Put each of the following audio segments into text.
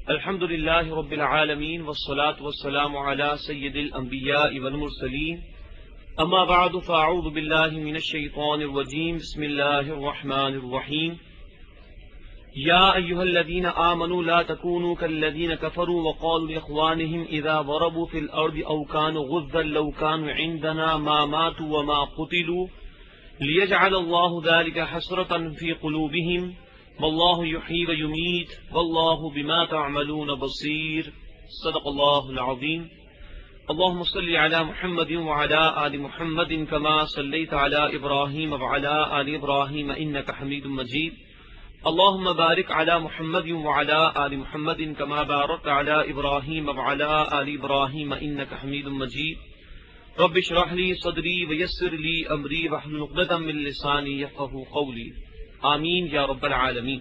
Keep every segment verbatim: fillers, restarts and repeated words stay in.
الحمد لله رب العالمين والصلاة والسلام على سيد الأنبياء والمرسلين أما بعد فأعوذ بالله من الشيطان الرجيم بسم الله الرحمن الرحيم يا أيها الذين آمنوا لا تكونوا كالذين كفروا وقالوا لإخوانهم إذا ضربوا في الأرض أو كانوا غزا لو كانوا عندنا ما ماتوا وما قتلوا ليجعل الله ذلك حسرة في قلوبهم والله يحيي ويميت والله بما تعملون بصير صدق الله العظيم اللهم صل على محمد وعلى آل محمد كما صليت على إبراهيم وعلى آل إبراهيم إنك حميد مجيد اللهم بارك على محمد وعلى آل محمد كما باركت على إبراهيم وعلى آل إبراهيم إنك حميد مجيد رب اشرح لي صدري ويسر لي أمري واحلل عقدة من لساني يفقهوا قولي آمین یا رب العالمین۔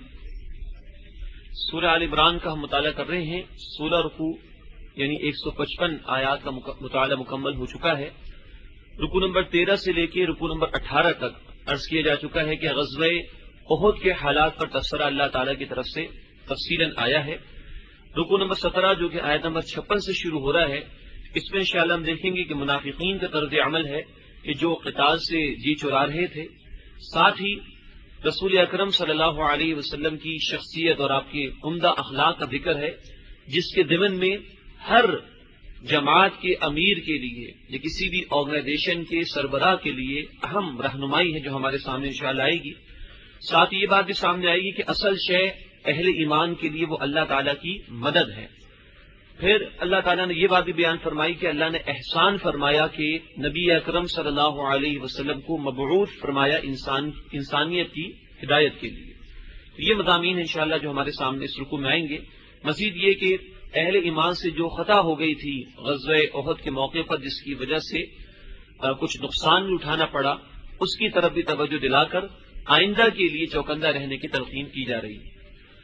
سورہ آل عمران کا ہم مطالعہ کر رہے ہیں۔ سولہ رکوع یعنی ایک سو پچپن آیات کا مطالعہ مکمل ہو چکا ہے۔ رکوع نمبر تیرہ سے لے کے رکوع نمبر اٹھارہ تک عرض کیا جا چکا ہے کہ غزوہ احد کے حالات پر تبصرہ اللہ تعالیٰ کی طرف سے تفصیلاً آیا ہے۔ رکوع نمبر سترہ جو کہ آیت نمبر چھپن سے شروع ہو رہا ہے، اس میں انشاءاللہ ہم دیکھیں گے کہ منافقین کا طرز عمل ہے کہ جو قتال سے جی چرا رہے تھے، ساتھ ہی رسول اکرم صلی اللہ علیہ وسلم کی شخصیت اور آپ کے عمدہ اخلاق کا ذکر ہے، جس کے ضمن میں ہر جماعت کے امیر کے لیے یا کسی بھی آرگنائزیشن کے سربراہ کے لیے اہم رہنمائی ہے جو ہمارے سامنے انشاءاللہ آئے گی۔ ساتھ یہ بات بھی سامنے آئے گی کہ اصل شے اہل ایمان کے لیے وہ اللہ تعالیٰ کی مدد ہے۔ پھر اللہ تعالیٰ نے یہ بات بھی بیان فرمائی کہ اللہ نے احسان فرمایا کہ نبی اکرم صلی اللہ علیہ وسلم کو مبعوث فرمایا انسان انسانیت کی ہدایت کے لیے۔ تو یہ مضامین انشاءاللہ جو ہمارے سامنے اس رکوع میں آئیں گے۔ مزید یہ کہ اہل ایمان سے جو خطا ہو گئی تھی غزوہ احد کے موقع پر، جس کی وجہ سے کچھ نقصان بھی اٹھانا پڑا، اس کی طرف بھی توجہ دلا کر آئندہ کے لیے چوکندہ رہنے کی تلقین کی جا رہی ہے۔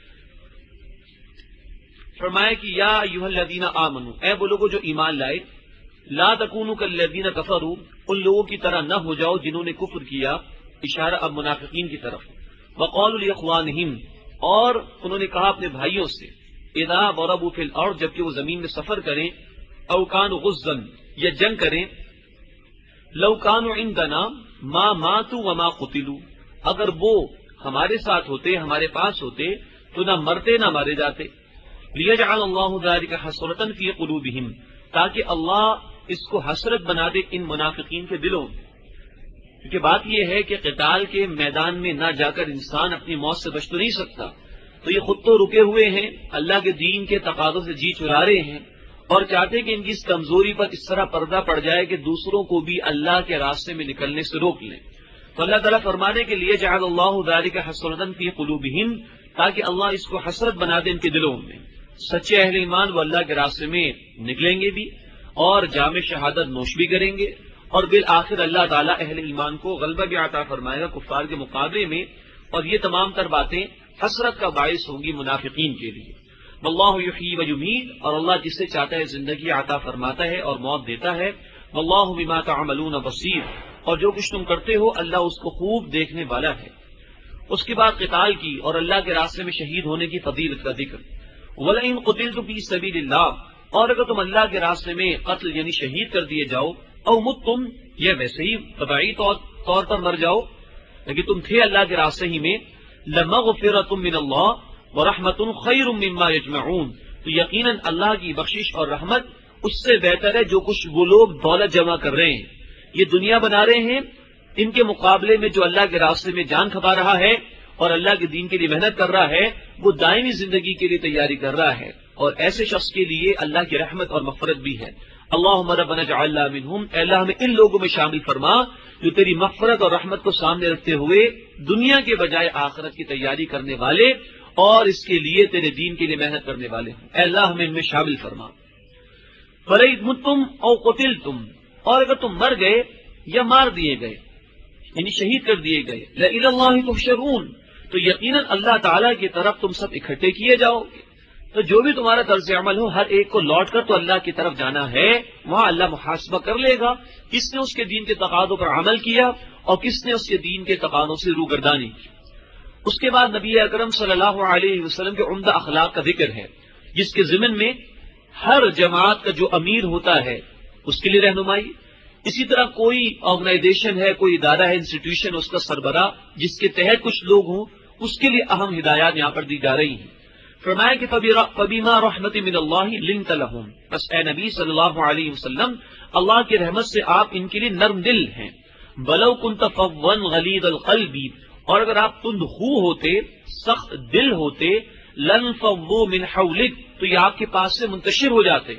فرمایا کہ یا ایھا الذین آمنوا، اے وہ لوگوں جو ایمان لائے، لا تکونوا کالذین کفروا، ان لوگوں کی طرح نہ ہو جاؤ جنہوں نے کفر کیا، اشارہ اب منافقین کی طرف۔ وقالوا لاخوانہم، اور انہوں نے کہا اپنے بھائیوں سے، اذا ضربوا فی الارض، جبکہ وہ زمین میں سفر کریں، او کانوا غزا، یا جنگ کریں، لو کانوا عندنا ما ماتوا وما قتلوا، اگر وہ ہمارے ساتھ ہوتے، ہمارے پاس ہوتے تو نہ مرتے نہ مارے جاتے۔ لیجعل اللہ ذلک حسرۃ فی قلوبہم، تاکہ اللہ اس کو حسرت بنا دے ان منافقین کے دلوں میں۔ کیونکہ بات یہ ہے کہ قتال کے میدان میں نہ جا کر انسان اپنی موت سے بچ تو نہیں سکتا، تو یہ خود تو رکے ہوئے ہیں، اللہ کے دین کے تقاضوں سے جی چرا رہے ہیں، اور چاہتے کہ ان کی اس کمزوری پر اس طرح پردہ پڑ جائے کہ دوسروں کو بھی اللہ کے راستے میں نکلنے سے روک لیں۔ تو اللہ تعالیٰ فرمانے کے لیے جعل اللہ ذلک حسرۃ فی قلوبہم، تاکہ اللہ اس کو حسرت بنا دے ان کے دلوں میں۔ سچے اہل ایمان وہ اللہ کے راستے میں نکلیں گے بھی اور جام شہادت نوش بھی کریں گے، اور بالآخر اللہ تعالیٰ اہل ایمان کو غلبہ بھی عطا فرمائے گا کفار کے مقابلے میں، اور یہ تمام تر باتیں حسرت کا باعث ہوں گی منافقین کے لیے۔ واللہ یحیی و یمیت، اور اللہ جسے چاہتا ہے زندگی عطا فرماتا ہے اور موت دیتا ہے۔ واللہ بما تعملون بصیر، اور جو کچھ تم کرتے ہو اللہ اس کو خوب دیکھنے والا ہے۔ اس کے بعد قتال کی اور اللہ کے راستے میں شہید ہونے کی فضیلت کا ذکر۔ وَلَئِن قُتِلْتُمْ فِي سَبِيلِ اللَّهِ، اور اگر تم اللہ کے راستے میں قتل یعنی شہید کر دیے جاؤ، او متم، یا ویسے ہی طبعی طور پر مر جاؤ لیکن تم تھے اللہ کے راستے ہی میں، لَمَغْفِرَةٌ مِّنَ اللَّهِ وَرَحْمَةٌ خَيْرٌ مِّمَّا يَجْمَعُونَ، تو یقیناً اللہ کی بخشش اور رحمت اس سے بہتر ہے جو کچھ وہ لوگ دولت جمع کر رہے ہیں، یہ دنیا بنا رہے ہیں، ان کے مقابلے میں جو اللہ کے راستے میں جان کھپا رہا ہے اور اللہ کے دین کے لیے محنت کر رہا ہے، وہ دائمی زندگی کے لیے تیاری کر رہا ہے، اور ایسے شخص کے لیے اللہ کی رحمت اور مغفرت بھی ہے۔ اللہم ربنا اجعلنا منہم، اے اللہ ہمیں ان لوگوں میں شامل فرما جو تیری مغفرت اور رحمت کو سامنے رکھتے ہوئے دنیا کے بجائے آخرت کی تیاری کرنے والے اور اس کے لیے تیرے دین کے لیے محنت کرنے والے ہیں، اے اللہ ہمیں ان میں شامل فرما۔ فَلَئِن مُتُّمْ أَوْ قُتِلْتُمْ، اور اگر تم مر گئے یا مار دیے گئے یعنی شہید کر دیے گئے، لَإِلَى اللَّهِ تُحْشَرُونَ، تو یقیناً اللہ تعالیٰ کی طرف تم سب اکٹھے کیے جاؤ گے۔ تو جو بھی تمہارا طرز عمل ہو، ہر ایک کو لوٹ کر تو اللہ کی طرف جانا ہے، وہاں اللہ محاسبہ کر لے گا، کس نے اس کے دین کے تقاضوں پر عمل کیا اور کس نے اس کے دین کے تقاضوں سے روگردانی کی۔ اس کے بعد نبی اکرم صلی اللہ علیہ وسلم کے عمدہ اخلاق کا ذکر ہے جس کے ضمن میں ہر جماعت کا جو امیر ہوتا ہے اس کے لیے رہنمائی، اسی طرح کوئی آرگنائزیشن ہے، کوئی ادارہ ہے، انسٹیٹیوشن، اس کا سربراہ جس کے تحت کچھ لوگ ہوں، اس کے لیے اہم ہدایات یہاں پر دی جا رہی ہیں۔ فرمایا کہ فَبِمَا رَحْمَةٍ مِّنَ اللَّهِ لِنْتَ لَهُمْ، بس اے نبی صلی اللہ علیہ وسلم اللہ کی رحمت سے آپ ان کے لیے نرم دل ہیں۔ وَلَوْ كُنْتَ فَظًّا غَلِيظَ الْقَلْبِ، اور اگر آپ تند خو ہوتے، سخت دل ہوتے، لَانفَضُّوا مِنْ حَوْلِكَ، تو یہ آپ کے پاس سے منتشر ہو جاتے۔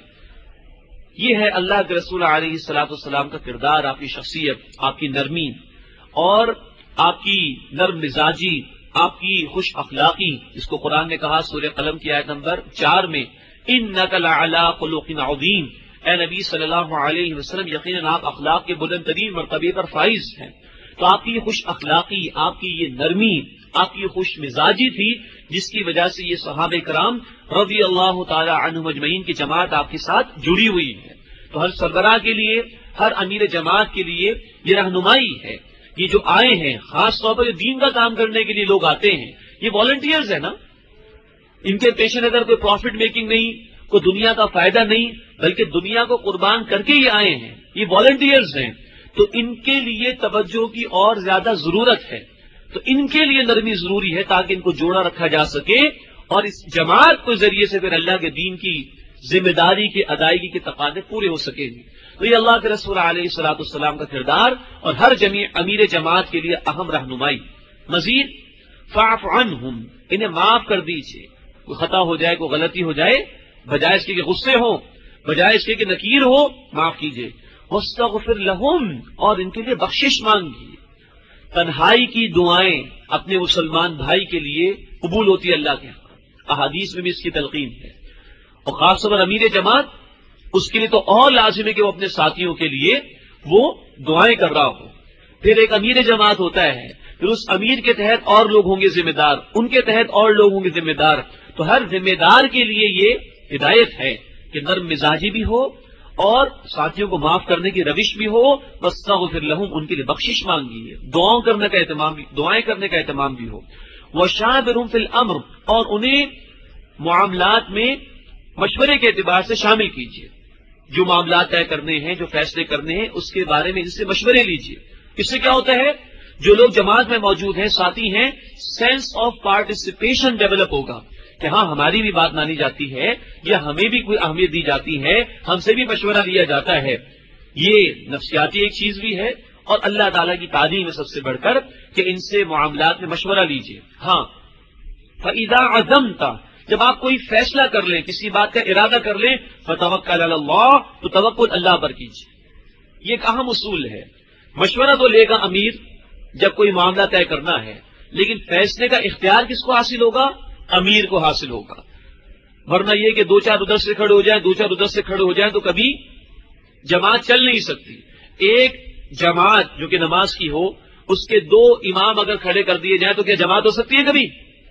یہ ہے اللہ کے رسول علیہ الصلوۃ والسلام کا کردار، آپ کی شخصیت، آپ کی نرمی اور آپ کی نرم مزاجی، آپ کی خوش اخلاقی، جس کو قرآن نے کہا سورہ قلم کی آیت نمبر چار میں، اِنَّكَ لَعَلَىٰ خُلُقٍ عَظِيمٍ، اے نبی صلی اللہ علیہ وسلم یقیناً آپ اخلاق کے بلند ترین مرتبے پر فائز ہیں۔ تو آپ کی یہ خوش اخلاقی، آپ کی یہ نرمی، آپ کی یہ خوش مزاجی تھی جس کی وجہ سے یہ صحابہ کرام رضی اللہ تعالی عنہم اجمعین کی جماعت آپ کے ساتھ جڑی ہوئی ہے۔ تو ہر سربراہ کے لیے، ہر امیر جماعت کے لیے یہ رہنمائی ہے۔ یہ جو آئے ہیں، خاص طور پر جو دین کا کام کرنے کے لیے لوگ آتے ہیں، یہ والنٹیئرز ہیں نا، ان کے پیش نظر کوئی پروفٹ میکنگ نہیں، کوئی دنیا کا فائدہ نہیں، بلکہ دنیا کو قربان کر کے یہ آئے ہیں، یہ والنٹیئرز ہیں۔ تو ان کے لیے توجہ کی اور زیادہ ضرورت ہے، تو ان کے لیے نرمی ضروری ہے تاکہ ان کو جوڑا رکھا جا سکے اور اس جماعت کے ذریعے سے پھر اللہ کے دین کی ذمہ داری کی ادائیگی کے تقاضے پورے ہو سکیں گے۔ تو یہ اللہ کے رسول علیہ الصلوۃ والسلام کا کردار اور ہر جمیع امیر جماعت کے لیے اہم رہنمائی۔ مزید فاعف عنہم، انہیں معاف کر دیجیے، کوئی خطا ہو جائے، کوئی غلطی ہو جائے، بجائے اس کے کہ غصے ہوں، بجائے اس کے کہ نکیر ہو، معاف کیجیے۔ واستغفر لہم، اور ان کے لیے بخشش مانگیے۔ تنہائی کی دعائیں اپنے مسلمان بھائی کے لیے قبول ہوتی ہے اللہ کے ہاں، احادیث میں بھی اس کی تلقین ہے، اور خاص طور پر امیر جماعت اس کے لیے تو اور لازم ہے کہ وہ اپنے ساتھیوں کے لیے وہ دعائیں کر رہا ہو۔ پھر ایک امیر جماعت ہوتا ہے، پھر اس امیر کے تحت اور لوگ ہوں گے ذمہ دار، ان کے تحت اور لوگ ہوں گے ذمہ دار۔ تو ہر ذمہ دار کے لیے یہ ہدایت ہے کہ نرم مزاجی بھی ہو اور ساتھیوں کو معاف کرنے کی روش بھی ہو، واستغفر لہم، ان کے لیے بخشش مانگیے، دعاؤں کرنے کا اہتمام بھی، دعائیں کرنے کا اہتمام بھی ہو۔ وشاورہم فی الامر، اور انہیں معاملات میں مشورے کے اعتبار سے شامل کیجیے، جو معاملات طے کرنے ہیں، جو فیصلے کرنے ہیں، اس کے بارے میں ان سے مشورے لیجیے۔ اس سے کیا ہوتا ہے، جو لوگ جماعت میں موجود ہیں، ساتھی ہیں، سینس آف پارٹیسپیشن ڈیولپ ہوگا کہ ہاں ہماری بھی بات مانی جاتی ہے، یا ہمیں بھی کوئی اہمیت دی جاتی ہے، ہم سے بھی مشورہ لیا جاتا ہے۔ یہ نفسیاتی ایک چیز بھی ہے، اور اللہ تعالیٰ کی تعلیم ہے سب سے بڑھ کر کہ ان سے معاملات میں مشورہ لیجیے۔ ہاں فَإِذَا عَزَمْتَ، جب آپ کوئی فیصلہ کر لیں، کسی بات کا ارادہ کر لیں، فَتَوَكَّلْ عَلَى اللَّهِ، تو توکل اللہ پر کیجیے۔ یہ ایک اہم اصول ہے۔ مشورہ تو لے گا امیر جب کوئی معاملہ طے کرنا ہے، لیکن فیصلے کا اختیار کس کو حاصل ہوگا؟ امیر کو حاصل ہوگا۔ ورنہ یہ کہ دو چار ادھر سے کھڑے ہو جائیں، دو چار ادھر سے کھڑے ہو جائیں تو کبھی جماعت چل نہیں سکتی۔ ایک جماعت جو کہ نماز کی ہو، اس کے دو امام اگر کھڑے کر دیے جائیں تو کیا جماعت ہو سکتی ہے کبھی؟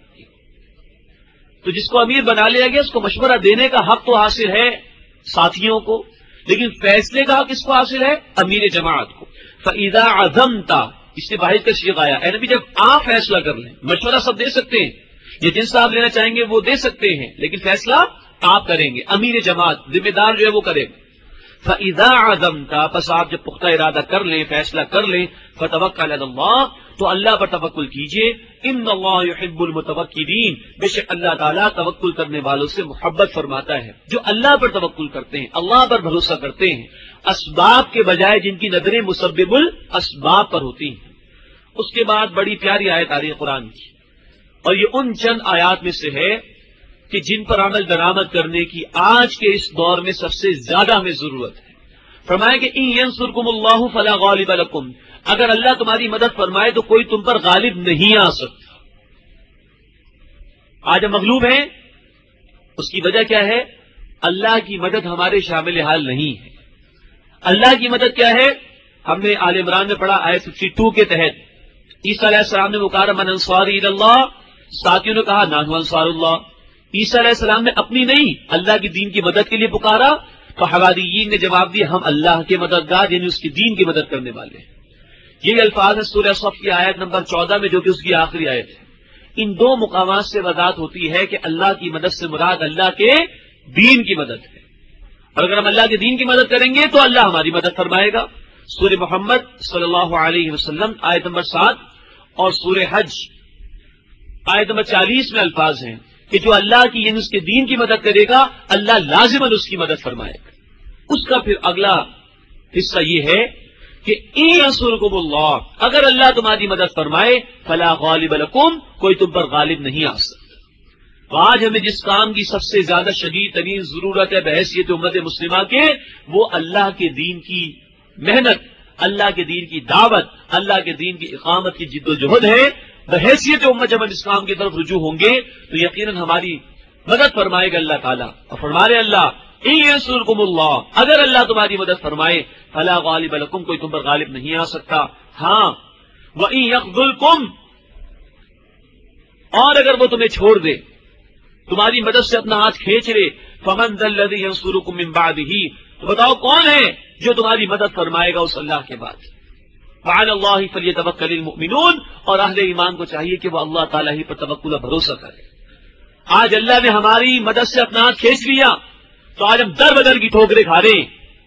تو جس کو امیر بنا لیا گیا اس کو مشورہ دینے کا حق تو حاصل ہے ساتھیوں کو، لیکن فیصلے کا حق کس کو حاصل ہے؟ امیر جماعت کو۔ فَإِذَا عَزَمْتَ، اس سے باہر کا صیغہ آیا، اے نبی جب آپ فیصلہ کر لیں، مشورہ سب دے سکتے ہیں، یہ جن سے آپ لینا چاہیں گے وہ دے سکتے ہیں، لیکن فیصلہ آپ کریں گے، امیر جماعت ذمہ دار جو ہے وہ کرے گا۔ فَإِذَا عَزَمْتَ، پس آپ جب پختہ ارادہ کر لیں، فیصلہ کر لیں، فَتَوَكَّلْ عَلَى اللَّهِ، تو اللہ پر توکل کیجیے۔ ان اللہ یحب المتوکلین، بے شک اللہ تعالیٰ توکل کرنے والوں سے محبت فرماتا ہے، جو اللہ پر توکل کرتے ہیں، اللہ پر بھروسہ کرتے ہیں، اسباب کے بجائے جن کی نظریں مسبب الاسباب پر ہوتی ہیں۔ اس کے بعد بڑی پیاری آیت آ رہی ہے قرآن کی، اور یہ ان چند آیات میں سے ہے کہ جن پر عمل درآمد کرنے کی آج کے اس دور میں سب سے زیادہ ہمیں ضرورت ہے۔ فرمایا کہ ان ینصرکم اللہ فلا غالب لکم، اگر اللہ تمہاری مدد فرمائے تو کوئی تم پر غالب نہیں آ سکتا۔ آج ہم مغلوب ہیں، اس کی وجہ کیا ہے؟ اللہ کی مدد ہمارے شامل حال نہیں ہے۔ اللہ کی مدد کیا ہے؟ ہم نے آل عمران میں پڑھا آیت بائیس کے تحت، عیسیٰ علیہ السلام نے پکارا من انصاری اللہ، ساتھیوں نے کہا نحن انصار اللہ۔ عیسیٰ علیہ السلام نے اپنی نہیں اللہ کی دین کی مدد کے لیے پکارا، تو حواریین نے جواب دیا ہم اللہ کے مددگار، یعنی اس کی دین کی مدد کرنے والے ہیں۔ یہ الفاظ ہے سورہ صف کی آیت نمبر چودہ میں، جو کہ اس کی آخری آیت ہے۔ ان دو مقامات سے وضاحت ہوتی ہے کہ اللہ کی مدد سے مراد اللہ کے دین کی مدد ہے، اور اگر ہم اللہ کے دین کی مدد کریں گے تو اللہ ہماری مدد فرمائے گا۔ سورہ محمد صلی اللہ علیہ وسلم آیت نمبر سات اور سورہ حج آیت نمبر چالیس میں الفاظ ہیں کہ جو اللہ کی یعنی اس کے دین کی مدد کرے گا اللہ لازماً اس کی مدد فرمائے گا۔ اس کا پھر اگلا حصہ یہ ہے کہ ان ینصرکم اللہ، اگر اللہ تمہاری مدد فرمائے فلا غالب لکم، کوئی تم پر غالب نہیں آ سکتا۔ تو آج ہمیں جس کام کی سب سے زیادہ شدید ترین ضرورت ہے بحیثیت امت مسلمہ کے، وہ اللہ کے دین کی محنت، اللہ کے دین کی دعوت، اللہ کے دین کی اقامت کی جد و جہد ہے۔ بحیثیت امت جب ہم اس کام کی طرف رجوع ہوں گے تو یقیناً ہماری مدد فرمائے گا اللہ تعالیٰ، اور فرمارے اللہ ان ینصرکم اللہ، اگر اللہ تمہاری مدد فرمائے فلا غالب لکم، کوئی تم پر غالب نہیں آ سکتا۔ ہاں وَإِن يَخْذُلْكُمْ، اور اگر وہ تمہیں چھوڑ دے، تمہاری مدد سے اپنا ہاتھ کھینچ لے، فَمَنْ ذَا الَّذِي يَنصُرُكُم مِّن بَعْدِهِ، تو بتاؤ کون ہے جو تمہاری مدد فرمائے گا اس اللہ کے بعد۔ وَعَلَى اللَّهِ فَلْيَتَوَكَّلِ الْمُؤْمِنُونَ، اور اہل ایمان کو چاہیے کہ وہ اللہ تعالیٰ ہی پر توکل و بھروسہ کرے۔ آج اللہ نے ہماری مدد سے اپنا ہاتھ کھینچ لیا تو آج ہم در بدر کی ٹھوکریں کھا رہے ہیں۔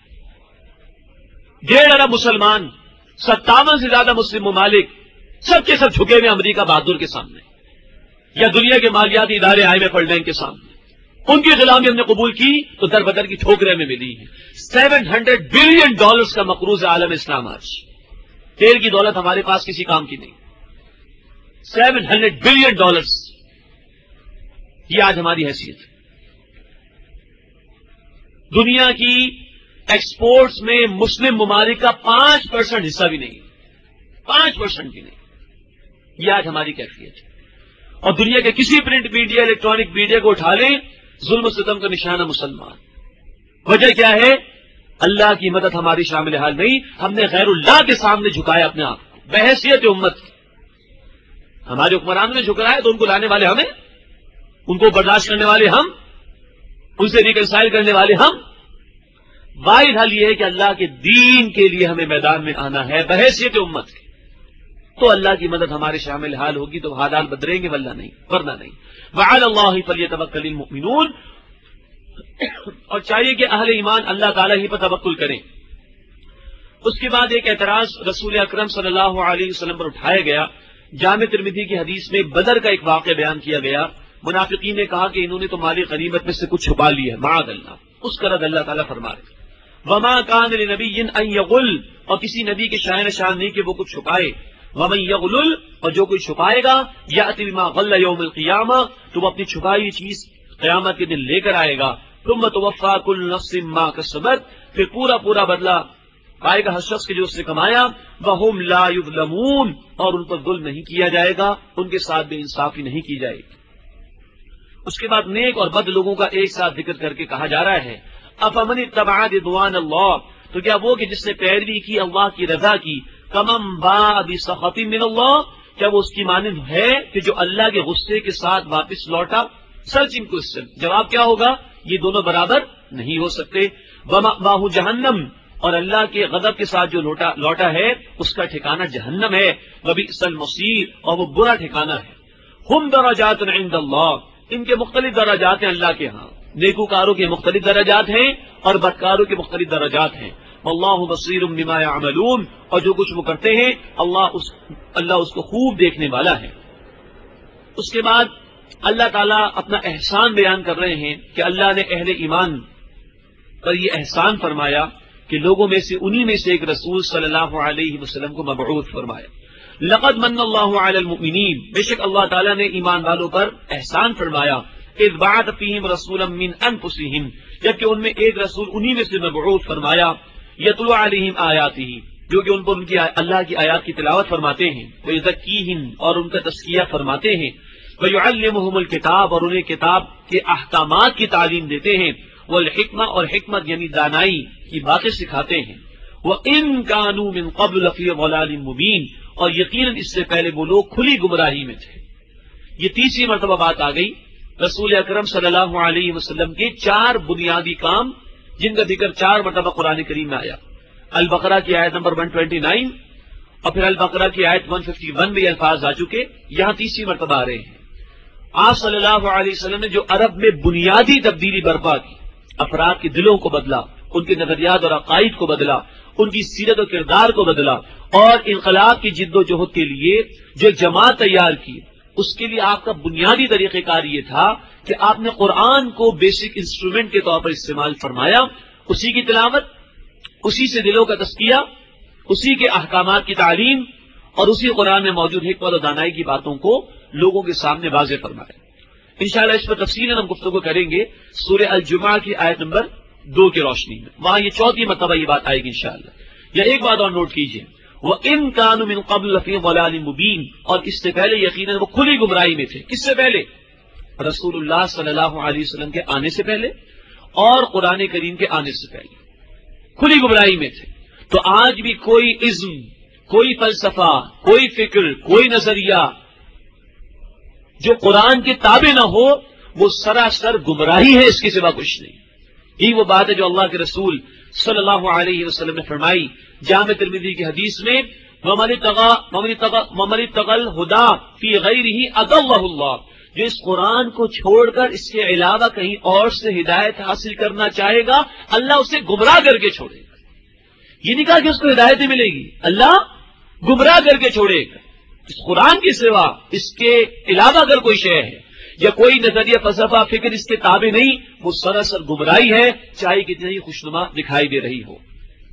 ڈیڑھ ارب مسلمان، ستاون سے زیادہ مسلم ممالک، سب کے سب جھکے ہوئے امریکہ بہادر کے سامنے، یا دنیا کے مالیاتی ادارے I M F World Bank کے سامنے۔ ان کی غلامی ہم نے قبول کی تو در بدر کی ٹھوکریں ہمیں ملی ہیں۔ سیون ہنڈریڈ بلین ڈالرز کا مقروض ہے عالم اسلام آج۔ تیل کی دولت ہمارے پاس کسی کام کی نہیں۔ سیون ہنڈریڈ بلین ڈالرز، یہ آج ہماری حیثیت ہے۔ دنیا کی ایکسپورٹس میں مسلم ممالک کا پانچ پرسنٹ حصہ بھی نہیں، پانچ پرسنٹ بھی نہیں، یہ آج ہماری کیفیت ہے۔ اور دنیا کے کسی پرنٹ میڈیا، الیکٹرانک میڈیا کو اٹھا لیں، ظلم و ستم کا نشانہ مسلمان۔ وجہ کیا ہے؟ اللہ کی مدد ہماری شامل حال نہیں، ہم نے غیر اللہ کے سامنے جھکایا اپنے آپ کو بحیثیت امت۔ ہمارے حکمرانوں نے جھکایا تو ان کو لانے والے ہمیں، ان کو برداشت کرنے والے ہم، ان سے ریکنسائل کرنے والے ہم۔ واحد حل یہ ہے کہ اللہ کے دین کے لیے ہمیں میدان میں آنا ہے بحیثیت امت کے، تو اللہ کی مدد ہمارے شامل حال ہوگی، تو حالات بدلیں گے، ورنہ نہیں ورنہ نہیں وعلی اللہ فلیتوکل المؤمنون، اور چاہیے کہ اہل ایمان اللہ تعالیٰ ہی پر توکل کریں۔ اس کے بعد ایک اعتراض رسول اکرم صلی اللہ علیہ وسلم پر اٹھایا گیا۔ جامع ترمذی کی حدیث میں بدر کا ایک واقعہ بیان کیا گیا۔ منافقین نے کہا کہ انہوں نے تو مالی غنیمت میں سے کچھ چھپا لی ہے، معاذ اللہ، اس کا رد اللہ تعالیٰ فرما رہے وما کان لنبی ان یغل، اور کسی نبی کے شأن شان نہیں کہ وہ کچھ چھپائے، ومن یغلل، اور جو کوئی چھپائے گا یأتی بما غل یوم القیامہ، تو وہ اپنی چھپائی ہوئی چیز قیامت کے دن لے کر آئے گا۔ ثم توفی کل نفس ما کسبت، پھر پورا پورا بدلہ پائے گا ہر شخص کے جو اس نے کمایا، وہم لا یظلمون، اور ان پر ظلم نہیں کیا جائے گا، ان کے ساتھ بے انصافی نہیں کی جائے گی۔ اس کے بعد نیک اور بد لوگوں کا ایک ساتھ ذکر کر کے کہا جا رہا ہے افمن اتبع رضوان اللہ، تو کیا وہ کہ جس نے پیروی کی اللہ کی رضا کی، کمم باء بسخط من اللہ، کیا وہ اس کی مانند ہے کہ جو اللہ کے غصے کے ساتھ واپس لوٹا؟ سرچنگ کوسچن، جواب کیا ہوگا؟ یہ دونوں برابر نہیں ہو سکتے۔ ومأواہ جہنم، اور اللہ کے غضب کے ساتھ جو لوٹا لوٹا ہے اس کا ٹھکانہ جہنم ہے، وبئس المصیر، اور وہ برا ٹھکانہ ہے۔ ہم درجات عند اللہ، ان کے مختلف درجات ہیں اللہ کے ہاں، نیکوکاروں کے مختلف درجات ہیں اور بدکاروں کے مختلف درجات ہیں۔ واللہ بصیر بما یعملون، اور جو کچھ وہ کرتے ہیں اللہ اس اللہ اس کو خوب دیکھنے والا ہے۔ اس کے بعد اللہ تعالیٰ اپنا احسان بیان کر رہے ہیں کہ اللہ نے اہل ایمان پر یہ احسان فرمایا کہ لوگوں میں سے انہی میں سے ایک رسول صلی اللہ علیہ وسلم کو مبعوث فرمایا۔ لقد من اللہ علی المؤمنین، بے شک اللہ تعالیٰ نے ایمان والوں پر احسان فرمایا، اذ بعث فیہم رسولا من انفسہم، جبکہ ان میں ایک رسول انہی میں سے مبعوث فرمایا، یتلو علیہم آیاتہ، جو کہ ان پر ان کی اللہ کی آیات کی تلاوت فرماتے ہیں، ویزکیہم، اور ان کا تزکیہ فرماتے ہیں، ویعلمہم الکتاب، اور انہیں کتاب کے احکامات کی تعلیم دیتے ہیں، والحکمہ، اور حکمت یعنی دانائی کی باتیں سکھاتے ہیں، وَإِن كَانُوا مِن قَبْلُ لَفِي ضَلَالٍ مُبِينٍ، اور یقیناً اس سے پہلے وہ لوگ کھلی گمراہی میں تھے۔ یہ تیسری مرتبہ بات آ گئی رسول اکرم صلی اللہ علیہ وسلم کے چار بنیادی کام جن کا ذکر چار مرتبہ قرآن کریم میں آیا۔ البقرہ کی آیت نمبر ایک سو انیس، اور پھر البقرہ کی آیت ایک سو اکیاون میں یہ الفاظ آ چکے، یہاں تیسری مرتبہ آ رہے ہیں۔ آپ صلی اللہ علیہ وسلم نے جو عرب میں بنیادی تبدیلی برپا کی، افراد کے دلوں کو بدلا، ان کے نظریات اور عقائد کو بدلا، ان کی سیرت و کردار کو بدلا، اور انقلاب کی جد و جہد کے لیے جو ایک جماعت تیار کی، اس کے لیے آپ کا بنیادی طریقہ کار یہ تھا کہ آپ نے قرآن کو بیسک انسٹرومنٹ کے طور پر استعمال فرمایا، اسی کی تلاوت، اسی سے دلوں کا تزکیہ، اسی کے احکامات کی تعلیم، اور اسی قرآن میں موجود حکمت و دانائی کی باتوں کو لوگوں کے سامنے واضح فرمایا۔ انشاءاللہ اس پر تفصیلاً ہم گفتگو کریں گے سورہ الجمعہ کی آیت نمبر دو کی روشنی میں، وہاں یہ چوتھی مرتبہ یہ بات آئے گی انشاءاللہ۔ یا ایک بات اور نوٹ کیجئے، وَإِن كَانُوا مِن قَبْلُ لَفِي ضَلَالٍ مُبِينٍ، اور اس سے پہلے یقیناً وہ کھلی گمراہی میں تھے۔ کس سے پہلے؟ رسول اللہ صلی اللہ علیہ وسلم کے آنے سے پہلے اور قرآن کریم کے آنے سے پہلے کھلی گمراہی میں تھے۔ تو آج بھی کوئی عزم، کوئی فلسفہ، کوئی فکر، کوئی نظریہ جو قرآن کے تابع نہ ہو وہ سراسر گمراہی ہے، اس کے سوا کچھ نہیں۔ یہی وہ بات ہے جو اللہ کے رسول صلی اللہ علیہ وسلم نے فرمائی جامع ترمذی کی حدیث میں، وَمَنِ اتَّقَى الْهُدَىٰ فِي غَيْرِهِ أَضَلَّهُ اللَّهُ، جو اس قرآن کو چھوڑ کر اس کے علاوہ کہیں اور سے ہدایت حاصل کرنا چاہے گا اللہ اسے گمراہ کر کے چھوڑے گا۔ یہ نہیں کہا کہ اس کو ہدایت ملے گی، اللہ گمراہ کر کے چھوڑے گا۔ اس قرآن کے سوا اس کے علاوہ اگر کوئی شے ہے یا کوئی نظریہ فلسفہ فکر اس کے تابع نہیں، وہ سراسر گمراہی ہے، چاہے کتنی خوشنما دکھائی دے رہی ہو۔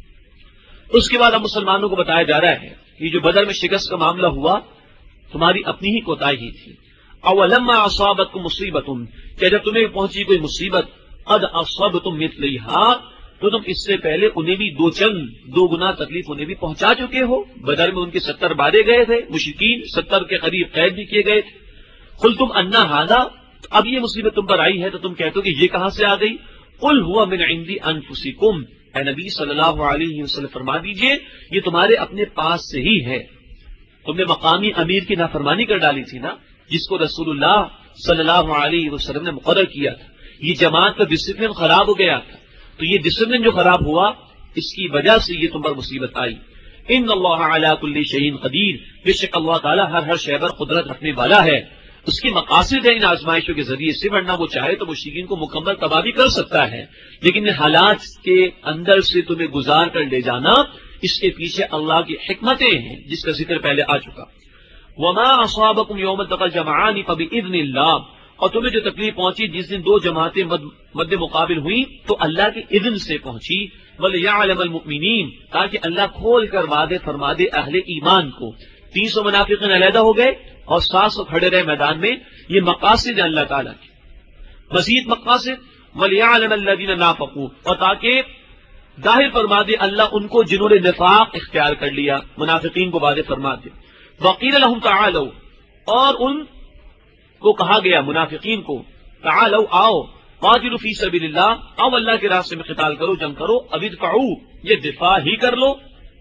اس کے بعد اب مسلمانوں کو بتایا جا رہا ہے کہ جو بدر میں شکست کا معاملہ ہوا تمہاری اپنی ہی کوتاہی تھی۔ اولما اصابتکم مصیبۃ، کہ جب تمہیں پہنچی کوئی مصیبت، قد اصابتم مثلیھا، تو تم اس سے پہلے انہیں بھی دو چند دو گنا تکلیف انہیں بھی پہنچا چکے ہو۔ بدر میں ان کے ستر مارے گئے تھے مشرکین، ستر کے قریب قید بھی کیے گئے تھے۔ قلتم انا ھذا، اب یہ مصیبت تم پر آئی ہے تو تم کہتے ہو کہ یہ کہاں سے آ گئی؟ قل هو من عند انفسکم، اے نبی صلی اللہ علیہ وسلم فرما دیجئے یہ تمہارے اپنے پاس سے ہی ہے۔ تم نے مقامی امیر کی نافرمانی کر ڈالی تھی نا، جس کو رسول اللہ صلی اللہ علیہ وسلم نے مقرر کیا تھا۔ یہ جماعت کا ڈسپلن خراب ہو گیا تھا، تو یہ ڈسپلن جو خراب ہوا اس کی وجہ سے یہ تم پر مصیبت آئی۔ ان اللہ علی کل شیء قدیر، بے شک اللہ تعالیٰ ہر ہر شے پر قدرت رکھنے والا ہے۔ اس کی مقاصد ہے ان آزمائشوں کے ذریعے سے، ورنہ وہ چاہے تو مشرکین کو مکمل تباہ بھی کر سکتا ہے، لیکن حالات کے اندر سے تمہیں گزار کر لے جانا اس کے پیچھے اللہ کی حکمتیں ہیں جس کا ذکر پہلے آ چکا۔ وما اصابکم یوم التقى الجمعان فباذن اللہ، اور تمہیں جو تکلیف پہنچی جس دن دو جماعتیں مد مقابل ہوئیں تو اللہ کے اذن سے پہنچی۔ ولیعلم المؤمنین، تاکہ اللہ کھول کر واضح فرما دے اہل ایمان کو۔ تین سو منافقین علیحدہ ہو گئے اور سات سو کھڑے رہے میدان میں، یہ مقاصد ہیں اللہ تعالیٰ کی۔ مزید مقاصد ولیعلم الذین نافقوا، اور تاکہ ظاہر فرما دے اللہ ان کو جنہوں نے نفاق اختیار کر لیا، منافقین کو واضح فرما دے۔ وقیل لهم تعالوا، اور ان کو کہا گیا منافقین کو تعالوا آؤ، قاتلوا فی سبیل اللہ، آؤ اللہ کے راستے میں قتال کرو، جنگ کرو، اب ادفعوا، یہ دفاع ہی کر لو۔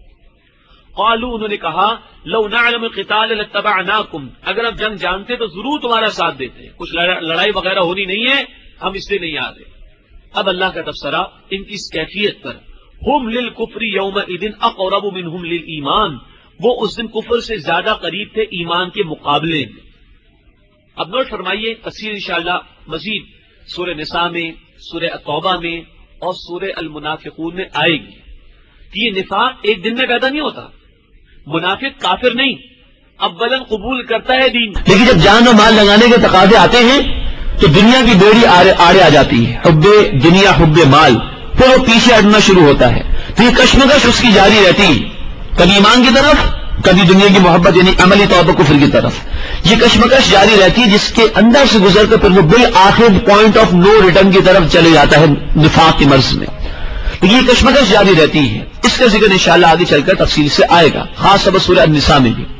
قالوا، انہوں نے کہا لو نعلم القتال لاتبعناکم، اگر اب جنگ جانتے تو ضرور تمہارا ساتھ دیتے، کچھ لڑائی وغیرہ ہونی نہیں ہے، ہم اس لیے نہیں آ رہے۔ اب اللہ کا تبصرہ ان کی اس کیفیت پر، ہم للکفر یومئذ اقرب منہم للایمان، وہ اس دن کفر سے زیادہ قریب تھے ایمان کے مقابلے میں۔ اب نوٹ فرمائیے، تفصیل انشاءاللہ مزید سورہ نساء میں، سورہ توبہ میں اور سورہ المنافقون میں آئے گی کہ یہ نفاق ایک دن میں پیدا نہیں ہوتا۔ منافق کافر نہیں، اولاً قبول کرتا ہے دین، لیکن جب جان و مال لگانے کے تقاضے آتے ہیں تو دنیا کی بیڑی آڑے آڑے آ جاتی ہے، حب دنیا حب مال، پھر وہ پیچھے ہٹنا شروع ہوتا ہے، تو یہ کشمکش اس کی جاری رہتی ہے، کبھی ایمان کی طرف، کبھی دنیا کی محبت یعنی عملی طور پر کفر کی طرف، یہ کشمکش جاری رہتی ہے جس کے اندر سے گزر کر پھر وہ بالآخر پوائنٹ آف نو ریٹرن کی طرف چلے جاتا ہے نفاق کی مرض میں۔ یہ کشمکش جاری رہتی ہے، اس کا ذکر انشاءاللہ آگے چل کر تفصیل سے آئے گا، خاص طور پر سورہ النساء میں بھی۔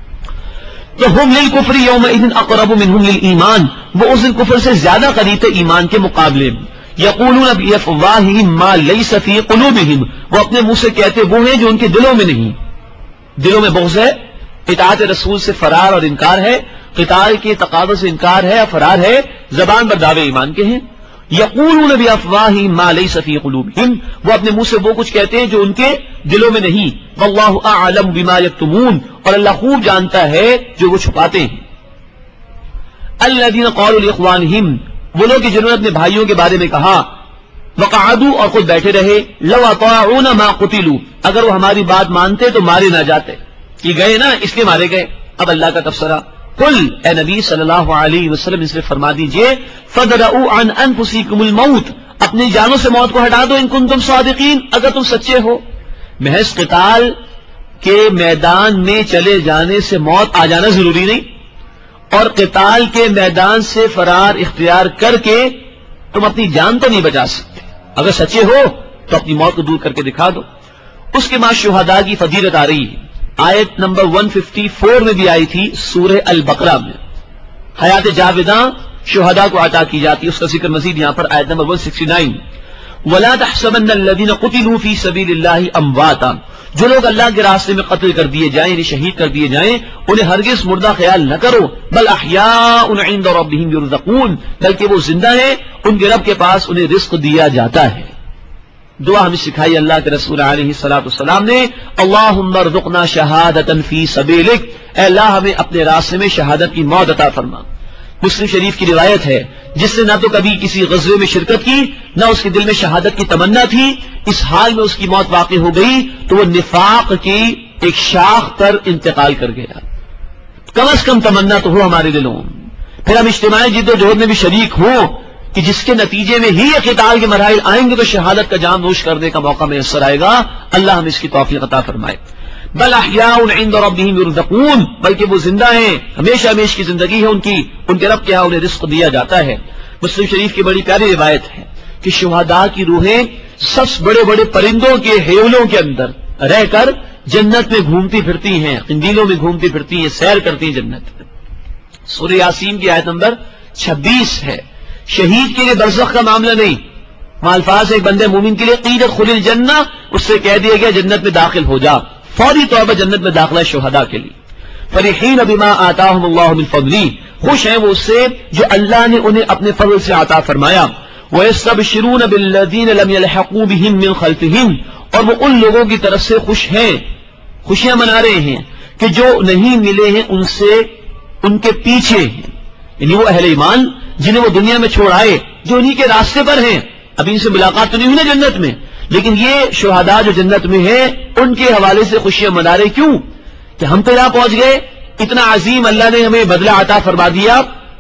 تو ہم للکفر یومئذ اقرب منہم للایمان، وہ اس دن کفر سے زیادہ قریب تھے ایمان کے مقابلے میں۔ یقولون بافواہہم ما لیس فی قلوبہم، وہ اپنے منہ سے کہتے وہ ہیں جو ان کے دلوں میں نہیں، دلوں میں بغض ہے، اطاعت رسول سے فرار اور انکار ہے، قتال کے تقاضوں سے انکار ہے، فرار ہے، زبان پر دعوے ایمان کے ہیں۔ یقولون بافواہہم ما لیس فی قلوبہم، وہ اپنے منہ سے وہ کچھ کہتے ہیں جو ان کے دلوں میں نہیں۔ واللہ اعلم بما یکتمون، اور اللہ خوب جانتا ہے جو وہ چھپاتے ہیں۔ الذین قالوا لاخوانہم، وہ لوگ جنہوں نے اپنے بھائیوں کے بارے میں کہا، وقعدوا، اور خود بیٹھے رہے، لو اطاعونا ما قتلوا، اگر وہ ہماری بات مانتے تو مارے نہ جاتے، کہ گئے نا اس لیے مارے گئے۔ اب اللہ کا تبصرہ، قل، اے نبی صلی اللہ علیہ وسلم اس سے فرما دیجئے، فدرؤوا عن انفسکم الموت، اپنی جانوں سے موت کو ہٹا دو، ان کنتم صادقین، اگر تم سچے ہو۔ محض قتال کے میدان میں چلے جانے سے موت آ جانا ضروری نہیں، اور قتال کے میدان سے فرار اختیار کر کے تم اپنی جان تو نہیں بچا سکتے، اگر سچے ہو تو اپنی موت کو دور کر کے دکھا دو۔ اس کے بعد شہداء کی فضیلت آ رہی ہے، آیت نمبر ایک سو چون میں بھی آئی تھی سورہ البقرہ میں، حیات جاوداں شہداء کو عطا کی جاتی ہے، اس کا ذکر مزید یہاں پر آیت نمبر ایک سو انسٹھ، وَلَا تَحْسَبَنَّ الَّذِينَ قُتِلُوا فِي سَبِيلِ اللَّهِ أَمْوَاتًا، جو لوگ اللہ کے راستے میں قتل کر دیے جائیں، یعنی شہید کر دیے جائیں، انہیں ہرگز مردہ خیال نہ کرو، بل احیاء عند ربهم يرزقون، بلکہ وہ زندہ ہیں، ان کے رب کے پاس انہیں رزق دیا جاتا ہے۔ دعا ہمیں سکھائی اللہ کے رسول علیہ الصلوۃ والسلام نے، اللہم ارزقنا شہادۃ فی سبیلک، اے اللہ ہمیں اپنے راستے میں شہادت کی موت عطا فرما۔ مسلم شریف کی روایت ہے، جس نے نہ تو کبھی کسی غزوے میں شرکت کی، نہ اس کے دل میں شہادت کی تمنا تھی، اس حال میں اس کی موت واقع ہو گئی تو وہ نفاق کی ایک شاخ پر انتقال کر گیا۔ کم از کم تمنا تو ہو ہمارے دلوں، پھر ہم اجتماعی جد و جہد میں بھی شریک ہوں کہ جس کے نتیجے میں ہی یہ قتال کے مراحل آئیں گے تو شہادت کا جام نوش کرنے کا موقع میسر آئے گا۔ اللہ ہمیں اس کی توفیق عطا فرمائے۔ بل احیاء عند ربهم يرزقون، بلکہ وہ زندہ ہیں، ہمیشہ ہمیش کی زندگی ہے ان کی، ان کے رب کے ہاں انہیں رزق دیا جاتا ہے۔ مسلم شریف کی بڑی پیاری روایت ہے کہ شہداء کی روحیں سب بڑے بڑے پرندوں کے ہیولوں کے اندر رہ کر جنت میں گھومتی پھرتی ہیں، قندیلوں میں گھومتی پھرتی ہیں، سیر کرتی ہیں جنت میں۔ سورہ یاسین کی آیت نمبر چھبیس ہے۔ شہید کے لیے برزخ کا معاملہ نہیں، الفاظ ایک بندے مومن کے لیے قیل ادخل الجنہ، اس سے کہہ دیا گیا جنت میں داخل ہو جا، فوری طور پر جنت میں داخلہ شہداء کے لیے۔ فرحین بما آتاہم اللہ من فضلہ، خوش ہیں وہ اس سے جو اللہ نے انہیں اپنے فضل سے عطا فرمایا۔ وَيَسْتَبْشِرُونَ بِالَّذِينَ لَمْ يَلْحَقُوا بِهِم مِّن خَلْفِهِمْ، اور وہ ان لوگوں کی طرف سے خوش ہیں، خوشیاں منا رہے ہیں کہ جو نہیں ملے ہیں ان سے ان کے پیچھے ہیں، یعنی وہ اہل ایمان جنہیں وہ دنیا میں چھوڑ آئے، جو انہی کے راستے پر ہیں، ابھی ان سے ملاقات تو نہیں ہوئی نا جنت میں، لیکن یہ شہداء جو جنت میں ہیں ان کے حوالے سے خوشیاں منا رہے۔ کیوں کہ ہم تو یہاں پہنچ گئے، اتنا عظیم اللہ نے ہمیں بدلہ عطا فرما دیا،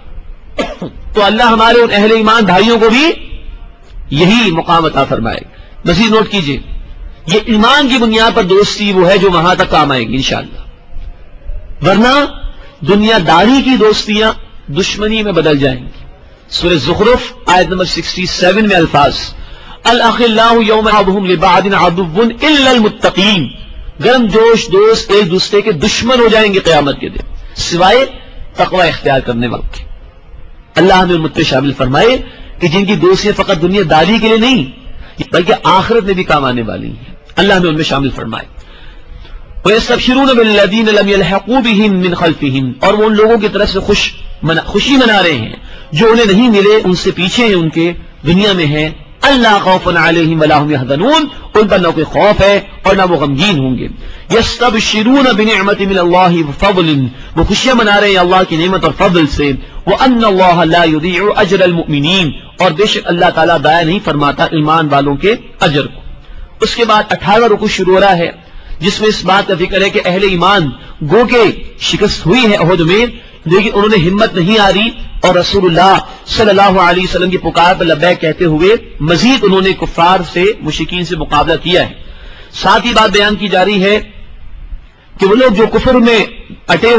تو اللہ ہمارے ان اہل ایمان بھائیوں کو بھی یہی مقام عطا فرمائے۔ مزید نوٹ کیجئے، یہ ایمان کی بنیاد پر دوستی وہ ہے جو وہاں تک کام آئے گی انشاءاللہ، ورنہ دنیا داری کی دوستیاں دشمنی میں بدل جائیں گی۔ سورہ زخرف آیت نمبر سکسٹی سیون میں الفاظ، الاخلاء یوم بعضهم لبعض عدو الا المتقین، گرم جوش دوست ایک دوسرے کے دشمن ہو جائیں گے قیامت کے دن سوائے تقوی اختیار کرنے والوں کے۔ اللہ ہمیں امت شامل فرمائے کہ جن کی دوستیاں فقط دنیا داری کے لیے نہیں بلکہ آخرت میں بھی کام آنے والی ہیں، اللہ ہمیں ان میں شامل فرمائے۔ وَيَسْتَبْشِرُونَ بِالَّذِينَ لَمْ يَلْحَقُوا بِهِم مِّن خَلْفِهِمْ، اور وہ ان لوگوں کی طرف سے خوش منا خوشی منا رہے ہیں جو انہیں نہیں ملے ان سے پیچھے ہیں، ان کے دنیا میں ہیں۔ اللہ خوف علیہم ولا هم يحزنون، ان پر نہ کوئی خوف ہے اور نہ وہ غمگین ہوں گے۔ یستبشرون بنعمت من اللہ وفضل، وہ خوشیاں منا رہے ہیں اللہ کی نعمت اور فضل سے۔ وان اللہ لا یضیع اجر المؤمنین، اور بے شک اللہ تعالیٰ ضائع نہیں فرماتا ایمان والوں کے اجر کو۔ اس کے بعد اٹھارہواں رکوع شروع ہو رہا ہے جس میں اس بات کا ذکر ہے کہ اہل ایمان گو کے شکست ہوئی ہے احد میں، لیکن انہوں نے ہمت نہیں آری اور رسول اللہ صلی اللہ علیہ وسلم کی پکار پر لبیک کہتے ہوئے مزید انہوں نے کفار سے مشرکین سے مقابلہ کیا ہے۔ ساتھ ہی بات بیان کی جا رہی ہے کہ وہ لوگ جو کفر میں اٹے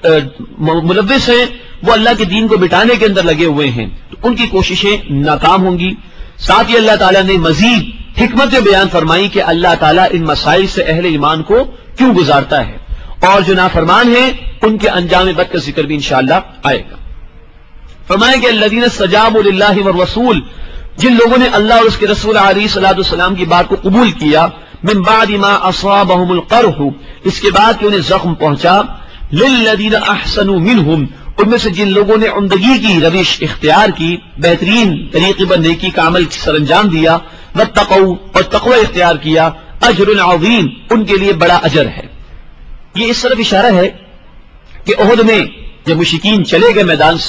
ملوث ہیں وہ اللہ کے دین کو مٹانے کے اندر لگے ہوئے ہیں، تو ان کی کوششیں ناکام ہوں گی۔ ساتھ ہی اللہ تعالیٰ نے مزید حکمت بیان فرمائی کہ اللہ تعالیٰ ان مسائل سے اہل ایمان کو کیوں گزارتا ہے، اور جو نافرمان ہیں ان کے انجام بد کا ذکر بھی انشاءاللہ آئے گا۔ فرمائے کہ الذین استجابوا للہ والرسول، جن لوگوں نے اللہ اور اس کے رسول علیہ الصلوۃ والسلام کی بات کو قبول کیا، من بعد ما اصابهم القرح، اس کے بعد کہ انہیں زخم پہنچا، للذین احسنوا منہم، ان میں سے جن لوگوں نے عمدگی کی روش اختیار کی، بہترین طریقے پر نیکی کا عمل سر انجام دیا، واتقوا، اور تقوی اختیار کیا، اجر عظیم، ان کے لیے بڑا اجر ہے۔ یہ اس طرف اشارہ ہے کہ احد میں جب مشرکین چلے گئے میدان سے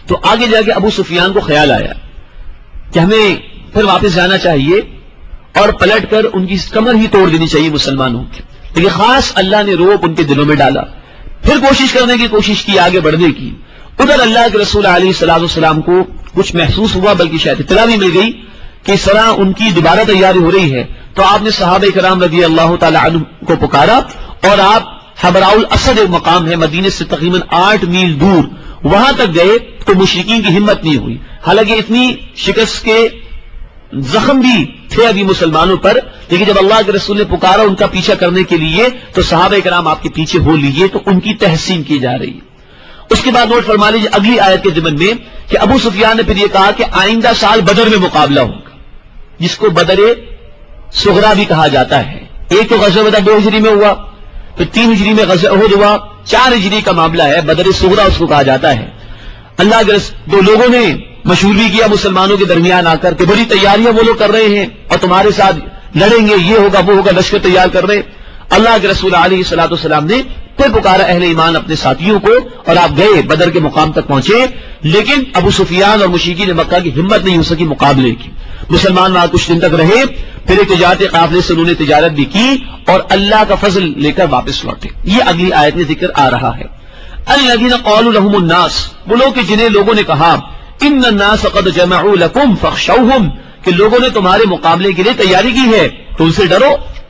تو آگے جا کے ابو سفیان کو خیال آیا کہ ہمیں پھر واپس جانا چاہیے اور پلٹ کر ان کی کمر ہی توڑ دینی چاہیے مسلمانوں کی، لیکن خاص اللہ نے روب ان کے دلوں میں ڈالا، پھر کوشش کرنے کی کوشش کی، آگے بڑھنے کی۔ ادھر اللہ کے رسول علیہ الصلوۃ والسلام کو کچھ محسوس ہوا، بلکہ شاید اطلاع بھی مل گئی کہ اس طرح ان کی دوبارہ تیاری ہو رہی ہے، تو آپ نے صحابہ کرام رضی اللہ تعالی عنہ کو پکارا اور آپ حبراء الاسد ایک مقام ہے مدینے سے تقریباً آٹھ میل دور، وہاں تک گئے تو مشرکین کی ہمت نہیں ہوئی، حالانکہ اتنی شکست کے زخم بھی تھے ابھی مسلمانوں پر، لیکن جب اللہ کے رسول نے پکارا ان کا پیچھا کرنے کے لیے تو صحابہ کرام آپ کے پیچھے ہو لیجئے، تو ان کی تحسین کی جا رہی ہے۔ اس کے بعد نوٹ فرما لیجیے اگلی آیت کے ضمن میں کہ ابو سفیان نے پھر یہ کہا کہ آئندہ سال بدر میں مقابلہ ہوگا، جس کو بدر صغرا بھی کہا جاتا ہے۔ ایک تو غزوہ بدر دو ہجری میں ہوا، پھر تین ہجری میں غزوہ احد ہوا، چار ہجری کا معاملہ ہے، بدر صغرا اس کو کہا جاتا ہے۔ اللہ کے دو لوگوں نے مشہور بھی کیا مسلمانوں کے درمیان آ کر کہ بڑی تیاریاں وہ لوگ کر رہے ہیں اور تمہارے ساتھ لڑیں گے، یہ ہوگا وہ ہوگا، لشکر تیار کر رہے۔ اللہ کے رسول علیہ الصلوۃ والسلام نے پھر پکارا اہل ایمان اپنے ساتھیوں کو اور آپ گئے بدر کے مقام تک پہنچے، لیکن ابو سفیان اور مشرکین مکہ کی ہمت نہیں ہو سکی مقابلے کی۔ مسلمان وہاں کچھ دن تک رہے، پھر ایک تجارت قافلے سے انہوں نے تجارت بھی کی اور اللہ کا فضل لے کر واپس لوٹے۔ یہ اگلی آیت میں ذکر آ رہا ہے۔ الذین قالوا لهم الناس، وہ لوگ کہ جنہیں لوگوں نے کہا ان الناس قد جمعوا لكم فاخشوهم، کہ لوگوں نے تمہارے مقابلے کے لیے تیاری کی ہے تو ان سے ڈرو۔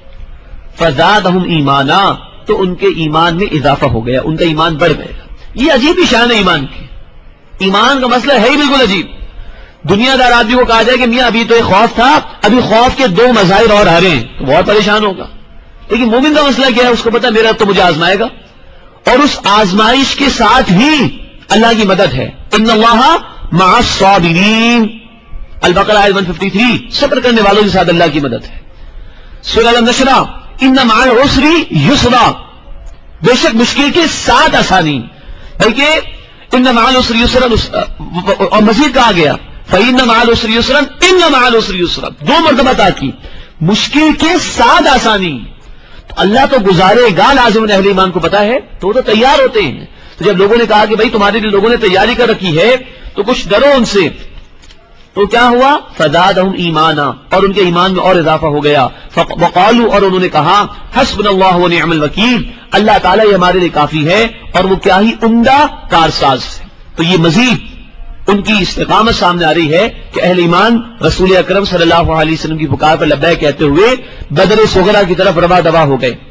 فزادهم ایمانا، تو ان کے ایمان میں اضافہ ہو گیا، ان کا ایمان بڑھ گیا۔ یہ عجیب ہی شان ہے ایمان کی، ایمان کا مسئلہ ہے ہی بالکل عجیب۔ دنیا دار آدمی کو کہا جائے کہ میاں ابھی تو ایک خوف تھا، ابھی خوف کے دو مظاہر اور آ رہے ہیں تو بہت پریشان ہوگا، لیکن مومن کا مسئلہ کیا ہے؟ اس کو پتا میرا تو مجھے آزمائے گا، اور اس آزمائش کے ساتھ ہی اللہ کی مدد ہے۔ ان اللہ مع الصابرین، البقرہ آیت ایک سو تین، صبر کرنے والوں کے ساتھ اللہ کی مدد ہے۔ سورہ النشر ان مع العسر یسرا، بے شک مشکل کے ساتھ آسانی، بلکہ ان مع العسر یسرا، اور مزید کہا گیا فإن مع العسر یسرا ان مع العسر یسرا، دو مرتبہ تاکید، مشکل کے ساتھ آسانی۔ تو اللہ تو گزارے گا لازم، اہل ایمان کو پتا ہے تو وہ تو تیار ہوتے ہیں۔ تو جب لوگوں نے کہا کہ بھائی تمہارے لیے لوگوں نے تیاری کر رکھی ہے تو کچھ ڈرو ان سے، تو کیا ہوا؟ فزادہم ایمانا، اور ان کے ایمان میں اور اضافہ ہو گیا۔ وقالوا، اور انہوں نے کہا حسبنا اللہ ونعم الوکیل، اللہ تعالیٰ یہ ہمارے لیے کافی ہے اور وہ کیا ہی عمدہ کارساز ہے۔ تو یہ مزید ان کی استقامت سامنے آ رہی ہے کہ اہل ایمان رسول اکرم صلی اللہ علیہ وسلم کی پکار پر لبیک کہتے ہوئے بدر صغرا کی طرف روا دوا ہو گئے۔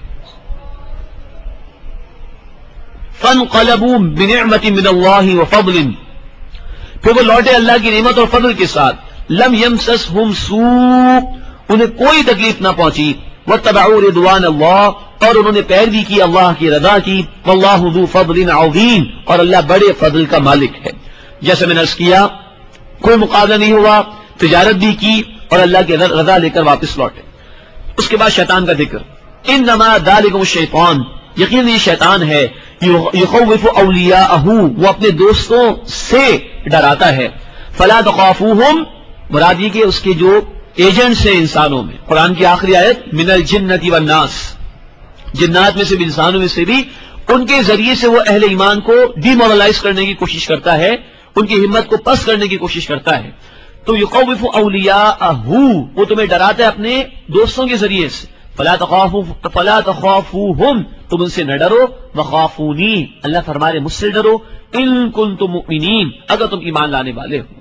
فانقلبوا بنعمت من اللہ وفضل، پھر وہ لوٹے اللہ کی نعمت اور فضل کے ساتھ۔ لم یمسسہم سوء، انہیں کوئی تکلیف نہ پہنچی۔ واتبعوا رضوان اللہ، اور انہوں نے پیروی کی اللہ کی رضا کی۔ واللہ ذو فضل عظیم، اور اللہ بڑے فضل کا مالک ہے۔ جیسے میں نے عرض کیا کوئی مقابلہ نہیں ہوا، تجارت بھی کی اور اللہ کی رضا لے کر واپس لوٹے۔ اس کے بعد شیطان کا ذکر، انما ذالکم الشیطان، یقین یہ شیطان ہے، یخوف اولیاءہ، وہ اپنے دوستوں سے ڈراتا ہے۔ فلا تخافوہم، مراد یہ کہ اس کے جو ایجنٹس ہیں انسانوں میں، قرآن کی آخری آیت من الجنۃ والناس، جنات میں سے بھی انسانوں میں سے بھی، ان کے ذریعے سے وہ اہل ایمان کو ڈی مورلائز کرنے کی کوشش کرتا ہے، ان کی ہمت کو پست کرنے کی کوشش کرتا ہے۔ تو یخوف اولیاءہ، وہ تمہیں ڈراتا ہے اپنے دوستوں کے ذریعے سے۔ فلا تخافوا فلا تخافوہم، تم ان سے نہ ڈرو، وخافونی، اللہ فرمائے مجھ سے ڈرو، ان کنتم مؤمنین، اگر تم ایمان لانے والے ہو۔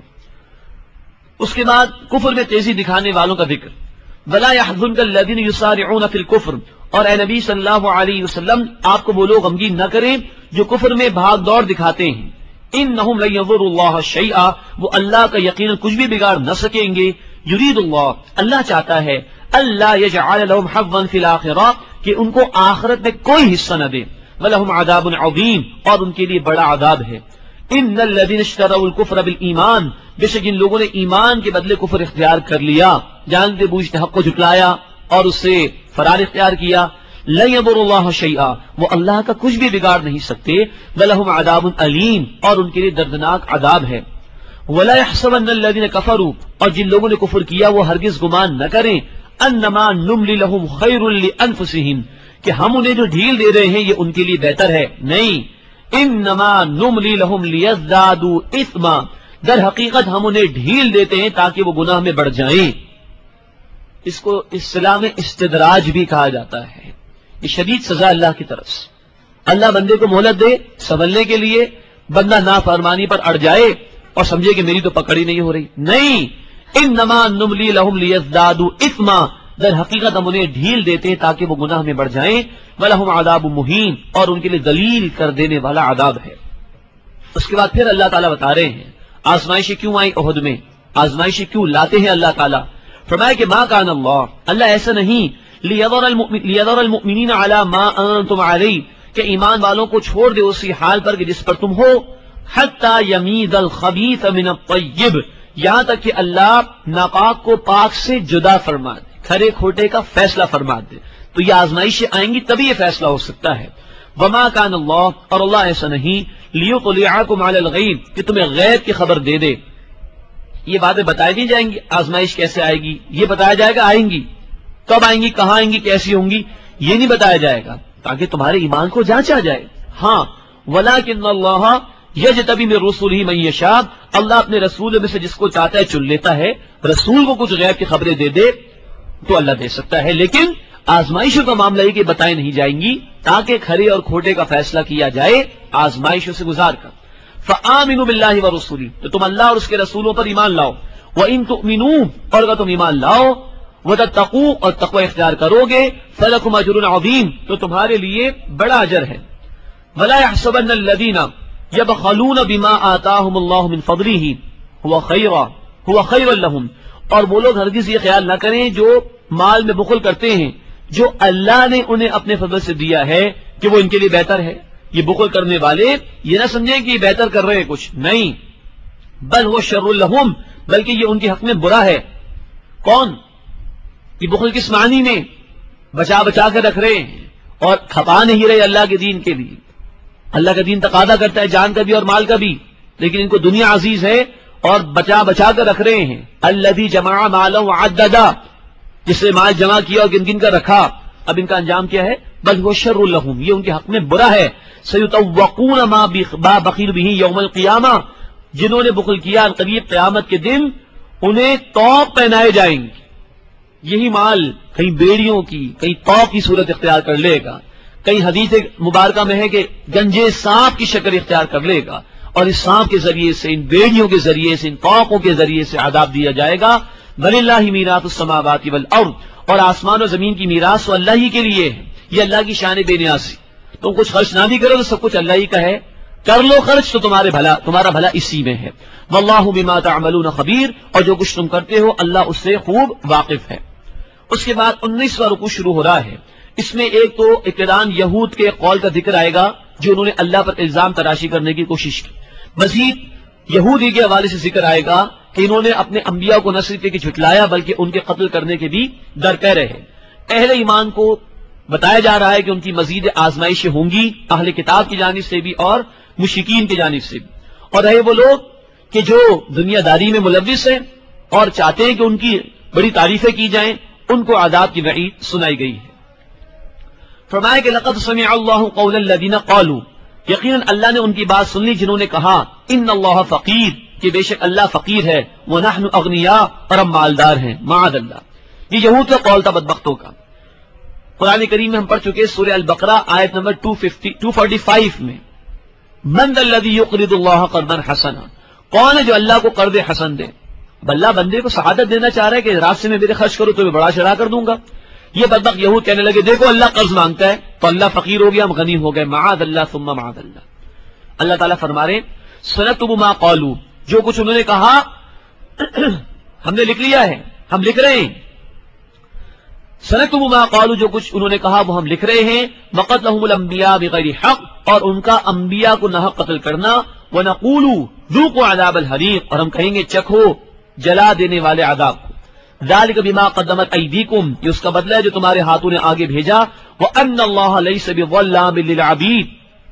اس کے بعد کفر میں تیزی دکھانے والوں کا ذکر، ولا يحزنك الذين يسارعون في الكفر، اور اے نبی صلی اللہ علیہ وسلم آپ کو وہ لوگ غمگین نہ کریں جو کفر میں بھاگ دوڑ دکھاتے ہیں۔ انہم لن يضروا اللہ شیئا، وہ اللہ کا یقینا کچھ بھی بگاڑ نہ سکیں گے۔ یرید اللہ، اللہ چاہتا ہے، اللہ یجعل لهم حظا فی الاخرہ، کہ ان کو آخرت میں کوئی حصہ نہ دے۔ ولہم عذاب عظیم، اور ان کے لیے بڑا عذاب ہے۔ ان الذین اشتروا الکفر بالایمان، بے شک ان لوگوں نے ایمان کے بدلے کفر اختیار کر لیا، جانتے بوجھتے حق کو جھٹلایا اور اس سے فرار اختیار کیا۔ لن يضروا اللہ شیئا، وہ اللہ کا کچھ بھی بگاڑ نہیں سکتے۔ ولہم عذاب علیم، اور ان کے لیے دردناک عذاب ہے۔ ولا يحسبن الذين كفروا، اور جن لوگوں نے کفر کیا وہ ہرگز گمان نہ کریں، انما نملی لهم خیر لانفسهم، کہ ہم انہیں جو ڈھیل دے رہے ہیں یہ ان کے لیے بہتر ہے، نہیں۔ انما نملی لہم لیزدادوا اثما، در حقیقت ہم انہیں ڈھیل دیتے ہیں تاکہ وہ گناہ میں بڑھ جائیں۔ اس کو اصطلاح میں استدراج بھی کہا جاتا ہے، یہ شدید سزا اللہ کی طرف سے۔ اللہ بندے کو مہلت دے سنبھلنے کے لیے، بندہ نافرمانی پر اڑ جائے اور سمجھے کہ میری تو پکڑی نہیں ہو رہی، نہیں، انما نملی لہم لیزدادوا اثما، در حقیقت ہم انہیں ڈھیل دیتے ہیں تاکہ وہ گناہ میں بڑھ جائیں، ولہم عذاب مہین، اور ان کے لیے ذلیل کر دینے والا عذاب ہے۔ اس کے بعد پھر اللہ تعالیٰ بتا رہے ہیں آزمائشیں کیوں آئی احد میں، آزمائشیں کیوں لاتے ہیں اللہ تعالیٰ۔ فرمایا کہ ما کان اللہ، اللہ ایسا نہیں، لیذر لیذر المؤمنین علی ما انتم علیہ، کہ ایمان والوں کو چھوڑ دے اسی حال پر کہ جس پر تم ہو، حتی یمیز الخبیث من الطیب، یہاں تک کہ اللہ ناپاک کو پاک سے جدا فرما دے، کھرے کھوٹے کا فیصلہ فرما دے۔ تو یہ آزمائشیں آئیں گی تبھی یہ فیصلہ ہو سکتا ہے۔ وما کان اللہ، اور اللہ ایسا نہیں، لیطلعکم علی الغیب، کہ تمہیں غیب کی خبر دے دے۔ یہ باتیں بتائی نہیں جائیں گی، آزمائش کیسے آئے گی یہ بتایا جائے گا، آئیں گی کب آئیں گی، کہاں آئیں گی، کیسی ہوں گی، یہ نہیں بتایا جائے گا تاکہ تمہارے ایمان کو جانچا جائے۔ ہاں، ولکن اللہ یجتبی من رسلہ من یشاء، اللہ اپنے رسول میں سے جس کو چاہتا ہے چن لیتا ہے۔ رسول کو کچھ غیب کی خبریں دے دے تو اللہ دے سکتا ہے، لیکن آزمائشوں کا معاملہ یہ کہ بتائی نہیں جائیں گی تاکہ کھرے اور کھوٹے کا فیصلہ کیا جائے آزمائشوں سے گزار کر۔ فآمنوا باللہ ورسولہ، تو تم اللہ اور اس کے رسولوں پر ایمان لاؤ۔ وإن تؤمنوا، اور اگر تم ایمان لاؤ، وتتقوا، اور تقوی اختیار کرو گے، فلکم اجر عظیم، تو تمہارے لیے بڑا اجر ہے۔ ولا يحسبن الذين يبخلون بما آتاهم الله من فضله هو خيرا هو خيرا لهم، اور وہ لوگ ہرگز یہ خیال نہ کریں جو مال میں بخل کرتے ہیں جو اللہ نے انہیں اپنے فضل سے دیا ہے کہ وہ ان کے لیے بہتر ہے۔ یہ بخل کرنے والے یہ نہ سمجھیں کہ یہ بہتر کر رہے ہیں کچھ، نہیں، بل وہ شر لہم، بلکہ یہ ان کے حق میں برا ہے۔ کون؟ یہ بخل کس معنی میں؟ بچا بچا کر رکھ رہے ہیں اور کھپا نہیں رہے اللہ کے دین کے لیے۔ اللہ کا دین تقاضا کرتا ہے جان کا بھی اور مال کا بھی، لیکن ان کو دنیا عزیز ہے اور بچا بچا کر رکھ رہے ہیں۔ الذی جمع مالا وعددا، جس نے مال جمع کیا اور گن گن کر رکھا، اب ان کا انجام کیا ہے؟ بل هو شر لهم، یہ ان کے حق میں برا ہے۔ سیطوقون ما بخیل به یوم القیامہ، جنہوں نے بخل کیا قریب قیامت کے دن انہیں توق پہنائے جائیں گے۔ یہی مال کہیں بیڑیوں کی، کہیں توق کی صورت اختیار کر لے گا، کہیں حدیث مبارکہ میں ہے کہ گنجے سانپ کی شکل اختیار کر لے گا، اور اس سانپ کے ذریعے سے، ان بیڑیوں کے ذریعے سے، ان توقوں کے ذریعے سے عذاب دیا جائے گا۔ وللہ میراث السماوات والارض، اور آسمان و زمین کی میراث تو اللہ ہی کے لیے ہے، یہ اللہ کی شان بے نیازی۔ تم کچھ خرچ نہ بھی کرو تو سب کچھ اللہ ہی کا ہے، کر لو خرچ تو تمہارے بھلا تمہارا بھلا اسی میں ہے۔ واللہ بما تعملون خبیر، اور جو کچھ تم کرتے ہو اللہ اس سے خوب واقف ہے۔ اس کے بعد انیسواں رکوع شروع ہو رہا ہے، اس میں ایک تو ابتداءً یہود کے قول کا ذکر آئے گا جو انہوں نے اللہ پر الزام تراشی کرنے کی کوشش کی، مزید یہودی کے حوالے سے ذکر آئے گا کہ انہوں نے اپنے انبیاء کو نہ صرف کہ جھٹلایا بلکہ ان کے قتل کرنے کے بھی درپے رہے۔ اہل ایمان کو بتایا جا رہا ہے کہ ان کی مزید آزمائشیں ہوں گی، اہل کتاب کی جانب سے بھی اور مشرکین کی جانب سے بھی، اور رہے وہ لوگ کہ جو دنیا داری میں ملوث ہیں اور چاہتے ہیں کہ ان کی بڑی تعریفیں کی جائیں، ان کو عذاب کی وعید سنائی گئی ہے۔ فرمایا کہ لقد سمع اللہ قول الذین قالوا، یقیناً اللہ نے ان کی بات سن لی جنہوں نے کہا ان اللہ فقیر، کہ بے شک اللہ فقیر ہے، ونحن اغنیاء، اور ہم مالدار ہیں، معاذ اللہ۔ یہ یہود کا قول تھا بدبختوں کا۔ قرآن کریم میں ہم پڑھ چکے سورہ البقرہ آیت نمبر دو سو پچاس میں، من ذا الذی یقرض اللہ قرضا حسنا، کون ہے جو اللہ کو قرض حسن دے؟ اب اللہ بندے کو سعادت دینا چاہ رہا ہے کہ راستے میں میرے خرچ کرو تو میں بڑا چڑھا کر دوں گا۔ یہ بدبخت یہود کہنے لگے دیکھو اللہ قرض مانگتا ہے تو اللہ فقیر ہو گیا، ہم غنی ہو گئے، معاذ اللہ ثم معاذ اللہ۔ اللہ تعالیٰ فرما رہے سنکتب ما قالوا، جو کچھ انہوں نے کہا ہم نے لکھ لیا ہے، ہم لکھ رہے ہیں۔ سنکتب ما قالوا، جو کچھ انہوں نے کہا وہ ہم لکھ رہے ہیں۔ وقتلهم الانبیاء بغیر حق، اور ان کا انبیاء کو ناحق قتل کرنا۔ ونقول ذوقوا عذاب الحریق، اور ہم کہیں گے چکھو جلا دینے والے عذاب کو۔ ذالک بما قدمت ایدیکم، یہ اس کا بدلہ ہے جو تمہارے ہاتھوں نے آگے بھیجا۔ وان اللہ لیس بظلام للعبید،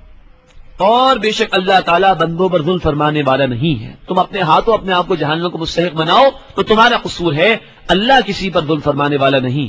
اور بے شک اللہ تعالیٰ بندوں پر ظلم فرمانے والا نہیں ہے۔ تم اپنے ہاتھوں اپنے آپ کو جہنم کو مستحق بناؤ تو تمہارا قصور ہے، اللہ کسی پر ظلم فرمانے والا نہیں۔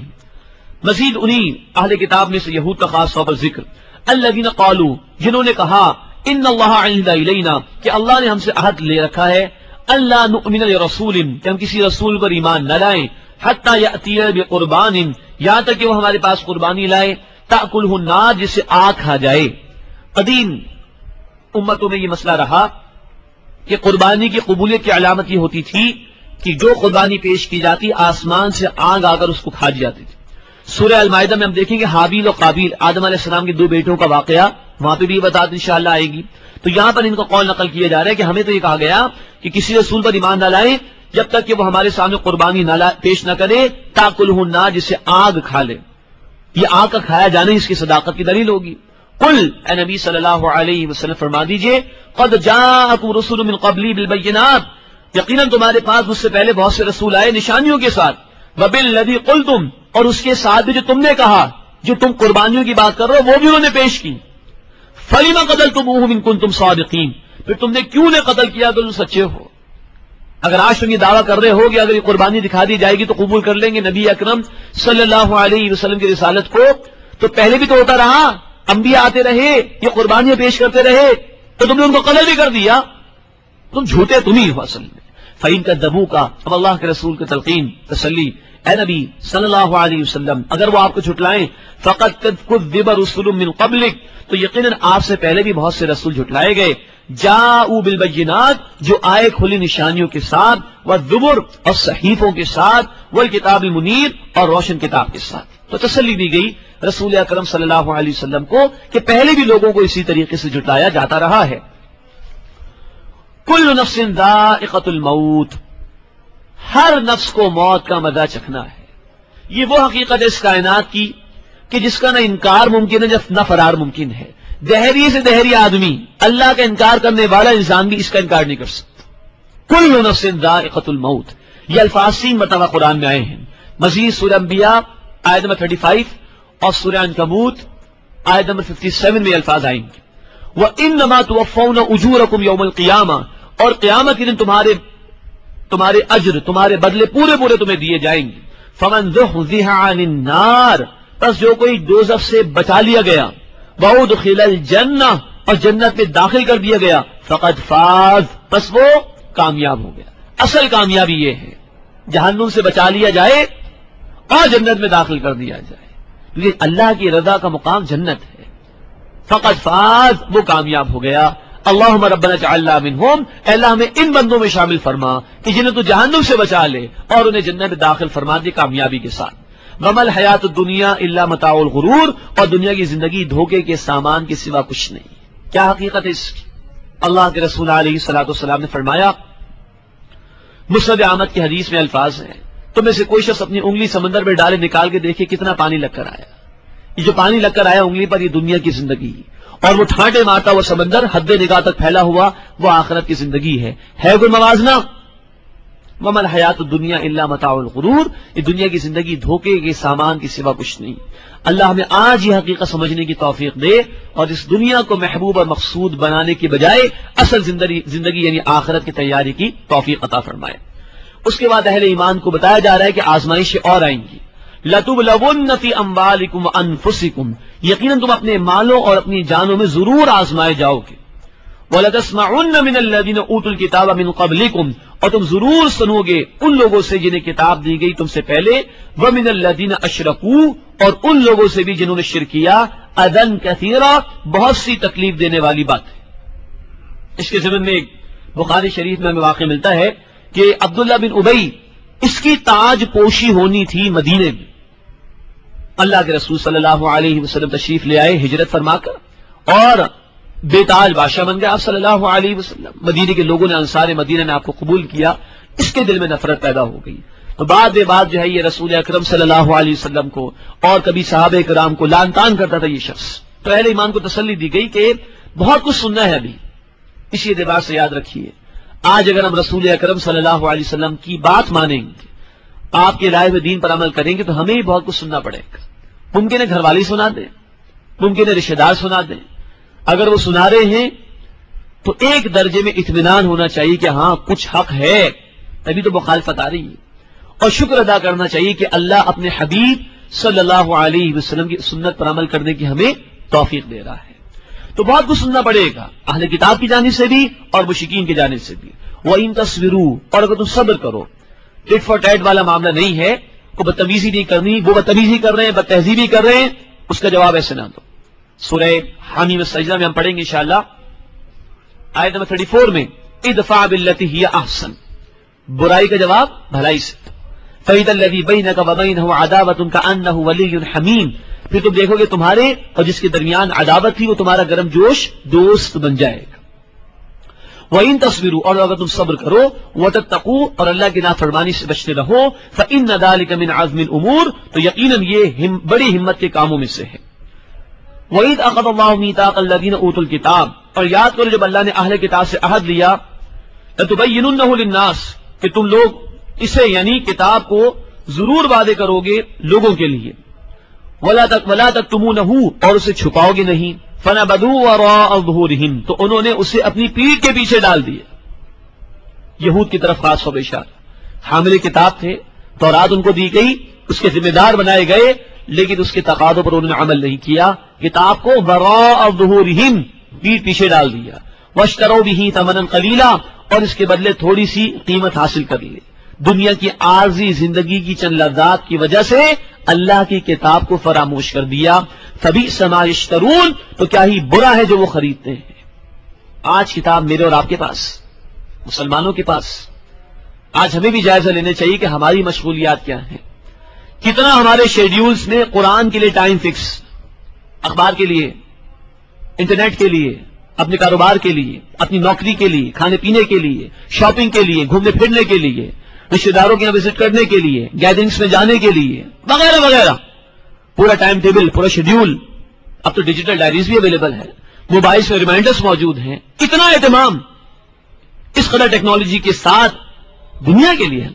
مزید انہی اہل کتاب میں سے یہود کا خاص طور پر ذکر، الذین قالوا، جنہوں نے کہا ان اللہ عہد الینا کہ اللہ نے ہم سے عہد لے رکھا ہے اللہ نؤمن لرسول کہ ہم کسی رسول پر ایمان نہ لائیں حتی یأتی بقربان یہاں تک کہ وہ ہمارے پاس قربانی لائے تأکلہ النار جس سے آگ کھا جائے. قدیم امتوں میں یہ مسئلہ رہا کہ قربانی کی قبولیت کی علامت یہ ہوتی تھی کہ جو قربانی پیش کی جاتی آسمان سے آگ آ کر اس کو کھا جاتی تھی. سورہ المائدہ میں ہم دیکھیں گے حابیل اور قابیل آدم علیہ السلام کے دو بیٹوں کا واقعہ وہاں پہ بھی یہ بات انشاءاللہ آئے گی. تو یہاں پر ان کا قول نقل کیا جا رہا ہے کہ ہمیں تو یہ کہا گیا کہ کسی رسول پر ایمان نہ لائیں جب تک کہ وہ ہمارے سامنے قربانی نہ پیش نہ کرے تاکلہ النار جس سے آگ کھا لے. یہ آگ کا کھایا جانا اس کی صداقت کی دلیل ہوگی. قل اے نبی صلی اللہ علیہ وسلم فرما دیجئے قد جاءکم رسول من قبلی بالبینات یقیناً تمہارے پاس مجھ سے پہلے بہت سے رسول آئے نشانیوں کے ساتھ وبالذی قلتم اور اس کے ساتھ بھی جو تم نے کہا جو تم قربانیوں کی بات کر رہے ہو وہ بھی انہوں نے پیش کی. فلم قتلتموہم ان کنتم صادقین پھر تم نے کیوں نے قتل کیا تو تم سچے ہو. اگر آج تم یہ دعویٰ کر رہے ہو کہ اگر یہ قربانی دکھا دی جائے گی تو قبول کر لیں گے نبی اکرم صلی اللہ علیہ وسلم کی رسالت کو تو پہلے بھی تو ہوتا رہا انبیاء آتے رہے یہ قربانیاں پیش کرتے رہے تو تم نے ان کو قتل بھی کر دیا. تم جھوٹے تم ہی ہو اصل میں. فَإِن كَذَّبُوكَ اب اللہ کے رسول کی تلقین تسلی اے نبی صلی اللہ علیہ وسلم اگر وہ آپ کو جھٹلائیں فَقَدْ كَذَّبَ رُسُلٌ مِّن قَبْلِكَ تو یقیناً آپ سے پہلے بھی بہت سے رسول جھٹلائے گئے جاءوا بالبینات جو آئے کھلی نشانیوں کے ساتھ والزبر اور صحیفوں کے ساتھ والکتاب المنیر اور روشن کتاب کے ساتھ. تو تسلی دی گئی رسول اکرم صلی اللہ علیہ وسلم کو کہ پہلے بھی لوگوں کو اسی طریقے سے جھٹلایا جاتا رہا ہے. کل نفس ذائقۃ الموت ہر نفس کو موت کا مزہ چکھنا ہے. یہ وہ حقیقت ہے اس کائنات کی کہ جس کا نہ انکار ممکن ہے نہ فرار ممکن ہے. دہری سے دہری آدمی اللہ کا انکار کرنے والا انسان بھی اس کا انکار نہیں کر سکتا. کل نفس ذائقۃ الموت یہ الفاظ تین مرتبہ قرآن میں آئے ہیں. مزید سورہ انبیاء آیت نمبر پینتیس اور سورہ عنکبوت آیت نمبر سچاون میں الفاظ آئیں گے وَإِنَّمَا تُوَفَّوْنَ أُجُورَكُمْ يَوْمَ الْقِيَامَةِ اور قیامت کے دن تمہارے تمہارے اجر تمہارے بدلے پورے پورے تمہیں دیے جائیں گے. فَمَنْ زُحْزِحَ عَنِ النَّارِ بس جو کوئی دوزخ سے بچا لیا گیا وَأُدْخِلَ الْجَنَّةَ اور جنت میں داخل کر دیا گیا فَقَدْ فَازَ بس وہ کامیاب ہو گیا. اصل کامیابی یہ ہے جہنم سے بچا لیا جائے اور جنت میں داخل کر دیا جائے. لیکن اللہ کی رضا کا مقام جنت ہے. فقط فاز وہ کامیاب ہو گیا. اللہم ربنا اجعلنا منہم اے اللہ ہمیں ان بندوں میں شامل فرما کہ جنہیں تو جہنم سے بچا لے اور انہیں جنت میں داخل فرما دے کامیابی کے ساتھ. وما الحیات الدنیا الا متاع الغرور اور دنیا کی زندگی دھوکے کے سامان کے سوا کچھ نہیں. کیا حقیقت ہے اس کی؟ اللہ کے رسول علیہ الصلوۃ والسلام نے فرمایا مسند احمد کی حدیث میں الفاظ ہیں تو میں سے کوئی شخص اپنی انگلی سمندر میں ڈالے نکال کے دیکھے کتنا پانی لگ کر آیا. یہ جو پانی لگ کر آیا انگلی پر یہ دنیا کی زندگی اور وہ ٹھانٹے مارتا وہ سمندر حد نگاہ تک پھیلا ہوا وہ آخرت کی زندگی ہے. ہے کوئی موازنہ؟ وما الحیات الدنیا الا متاع الغرور یہ دنیا کی زندگی دھوکے کے سامان کے سوا کچھ نہیں. اللہ ہمیں آج یہ حقیقت سمجھنے کی توفیق دے اور اس دنیا کو محبوب اور مقصود بنانے کے بجائے اصل زندگی زندگی یعنی آخرت کی تیاری کی توفیق عطا فرمائے. اس کے بعد اہل ایمان کو بتایا جا رہا ہے کہ آزمائشیں اور آئیں گی. لَتُبْلَوُنَّ فِي أَمْوَالِكُمْ وَأَنفُسِكُمْ یقیناً تم اپنے مالوں اور اپنی جانوں میں ضرور آزمائے جاؤ گے. وَلَتَسْمَعُنَّ مِنَ الَّذِينَ أُوتُوا الْكِتَابَ مِنْ قَبْلِكُمْ اور تم ضرور سنو گے ان لوگوں سے جنہیں کتاب دی گئی تم سے پہلے. وَمِنَ الَّذِينَ أَشْرَكُوا اور ان لوگوں سے بھی جنہوں نے شرک کیا. أَذًى كَثِيرًا بہت سی تکلیف دینے والی بات ہے. اس کے ضمن میں ایک بخاری شریف میں ہمیں واقع ملتا ہے کہ عبداللہ بن ابی اس کی تاج پوشی ہونی تھی مدینے میں. اللہ کے رسول صلی اللہ علیہ وسلم تشریف لے آئے ہجرت فرما کر اور بے تاج بادشاہ بن گئے آپ صلی اللہ علیہ وسلم. مدینے کے لوگوں نے انصار مدینہ نے آپ کو قبول کیا. اس کے دل میں نفرت پیدا ہو گئی تو بعد میں بعد جو ہے یہ رسول اکرم صلی اللہ علیہ وسلم کو اور کبھی صحابہ کرام کو لعن طعن کرتا تھا یہ شخص. تو اہل ایمان کو تسلی دی گئی کہ بہت کچھ سننا ہے ابھی. اسی اعتبار سے یاد رکھیے آج اگر ہم رسول اکرم صلی اللہ علیہ وسلم کی بات مانیں گے آپ کے لائے ہوئے دین پر عمل کریں گے تو ہمیں ہی بہت کچھ سننا پڑے گا. ممکن ہے گھر والی سنا دیں, ممکن ہے رشتہ دار سنا دیں. اگر وہ سنا رہے ہیں تو ایک درجے میں اطمینان ہونا چاہیے کہ ہاں کچھ حق ہے تبھی تو مخالفت آ رہی ہے. اور شکر ادا کرنا چاہیے کہ اللہ اپنے حبیب صلی اللہ علیہ وسلم کی سنت پر عمل کرنے کی ہمیں توفیق دے رہا ہے. تو تو بہت کچھ سننا پڑے گا، اہل کتاب کی جانب سے بھی اور مشرکین کی جانب سے بھی. وَإِن تَصْبِرُوا، اور اگر تم صبر کرو، ٹٹ فار ٹیٹ والا معاملہ نہیں ہے، کو بدتمیزی نہیں کرنی، وہ بدتمیزی کر رہے ہیں، بد تہذیبی کر رہے ہیں، اس کا جواب ایسے نہ دو. سورہ حامیم السجدہ میں ہم پڑھیں گے انشاءاللہ آیت نمبر چوتیس میں ادفع باللتی ہی احسن، برائی کا جواب بھلائی سے. فَإِذَا الَّذِي بَيْنَكَ وَبَيْنَهُ عَدَاوَةٌ كَأَنَّهُ وَلِيٌّ حَمِيمٌ، پھر تم دیکھو گے تمہارے اور جس کے درمیان عداوت تھی وہ تمہارا گرم جوش دوست بن جائے گا. وَإِن تَصْبِرُوا، اور اگر تم صبر کرو، وَتَتَّقُوا، اور اللہ کی نافرمانی سے بچتے رہو، فَإِنَّ ذَلِكَ مِنْ عَزْمِ الْأُمُورِ، تو یقیناً یہ ہم بڑی ہمت کے کاموں میں سے ہے. وَإِذْ أَخَذَ اللَّهُ مِيثَاقَ الَّذِينَ أُوتُوا الْكِتَابَ، اور یاد کرو جب اللہ نے اہل کتاب سے عہد لیا، لَتُبَيِّنُنَّهُ لِلنَّاسِ، کہ تم لوگ اسے یعنی کتاب کو ضرور وعدے کرو گے لوگوں کے لیے، وَلَا تَكْتُمُونَهُ، اور اسے چھپاؤ گے نہیں. فَنَبَذُوهُ وَرَاءَ ظُهُورِهِمْ، تو انہوں نے اسے اپنی پیٹھ کے پیچھے ڈال دیا. یہود کی طرف خاص طور پر اشارہ، حامل کتاب تھے، تورات ان کو دی گئی، اس کے ذمہ دار بنائے گئے، لیکن اس کے تقاضوں پر انہوں نے عمل نہیں کیا، کتاب کو وراء ظہورہم پیٹھ پیچھے ڈال دیا. واشتروا به ثمنا قلیلا، اور اس کے بدلے تھوڑی سی قیمت حاصل کر لی. دنیا کی عارضی زندگی کی چند لذات کی وجہ سے اللہ کی کتاب کو فراموش کر دیا. فبئس ما یشترون، تو کیا ہی برا ہے جو وہ خریدتے ہیں. آج کتاب میرے اور آپ کے پاس، مسلمانوں کے پاس. آج ہمیں بھی جائزہ لینا چاہیے کہ ہماری مشغولیات کیا ہیں. کتنا ہمارے شیڈیولز میں قرآن کے لیے ٹائم فکس، اخبار کے لیے، انٹرنیٹ کے لیے، اپنے کاروبار کے لیے، اپنی نوکری کے لیے، کھانے پینے کے لیے، شاپنگ کے لیے، گھومنے پھرنے کے لیے، رشتے داروں کے یہاں وزٹ کرنے کے لیے، گیدرنگس میں جانے کے لیے، وغیرہ وغیرہ. پورا ٹائم ٹیبل، پورا شیڈیول. اب تو ڈیجیٹل ڈائریز بھی اویلیبل ہے، موبائل میں ریمائنڈرز موجود ہیں. اتنا اہتمام اس قدر ٹیکنالوجی کے ساتھ دنیا کے لیے.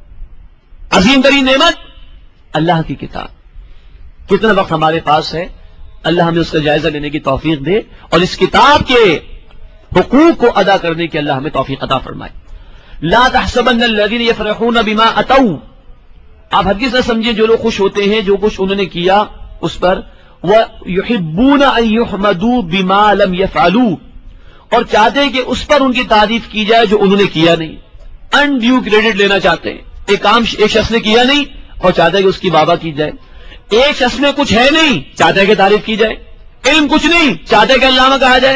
عظیم ترین نعمت اللہ کی کتاب. کتنا وقت ہمارے پاس ہے، اللہ ہمیں اس کا جائزہ لینے کی توفیق دے اور اس کتاب کے حقوق کو ادا کرنے کی اللہ ہمیں توفیق عطا فرمائے. لا تحسبن الذين يفرحون بما اتوا، آپ ہرگز نہ سمجھیں جو لوگ خوش ہوتے ہیں جو کچھ انہوں نے کیا اس پر، ويحبون ان يحمدوا بما لم يفعلوا، اور چاہتے ہیں کہ اس پر ان کی تعریف کی جائے جو انہوں نے کیا نہیں. انڈیو کریڈٹ لینا چاہتے ہیں. ایک کام ایک شخص نے کیا نہیں اور چاہتا ہے کہ اس کی واہ واہ کی جائے. ایک شخص میں کچھ ہے نہیں، چاہتا ہے کہ تعریف کی جائے. علم کچھ نہیں، چاہتا ہے کہ علامہ کہا جائے.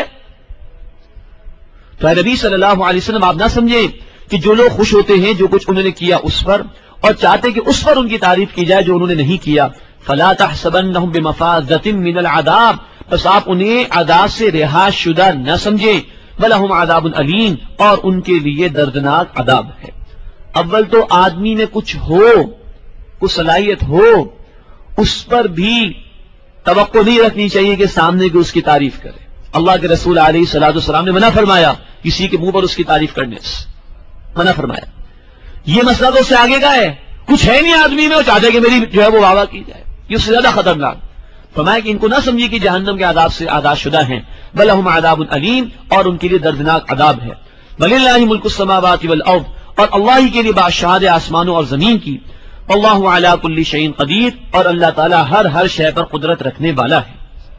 تو اے نبی صلی اللہ علیہ وسلم آپ نہ سمجھیں کہ جو لوگ خوش ہوتے ہیں جو کچھ انہوں نے کیا اس پر اور چاہتے کہ اس پر ان کی تعریف کی جائے جو انہوں نے نہیں کیا. فلا تحسبنهم بمفازة من العذاب، بس آپ انہیں عذاب سے رہا شدہ نہ سمجھیں. ولہم عذاب علیم، اور ان کے لیے دردناک عذاب ہے. اول تو آدمی میں کچھ ہو، کچھ صلاحیت ہو، اس پر بھی توقع نہیں رکھنی چاہیے کہ سامنے کو اس کی تعریف کرے. اللہ کے رسول علیہ الصلوۃ والسلام نے منع فرمایا کسی کے منہ پر اس کی تعریف کرنے سے، منع فرمایا. یہ مسئلہ تو اس سے آگے کا ہے. کچھ ہے نہیں آدمی میں، وہ چاہتے کہ میری جو ہے وہ واہ واہ کی جائے. یہ اس سے زیادہ خطرناک. فرمایا کہ ان کو نہ سمجھیے کہ جہنم کے عذاب سے آزاد شدہ ہیں. بلہم عذاب علیم، اور ان کے لیے دردناک عذاب ہے. وللہ ملک السماوات والارض، اور اللہ ہی کے لیے بادشاہت آسمانوں اور زمین کی. اللہ علی کل شیء قدیر، اور اللہ تعالی ہر ہر شے پر قدرت رکھنے والا ہے.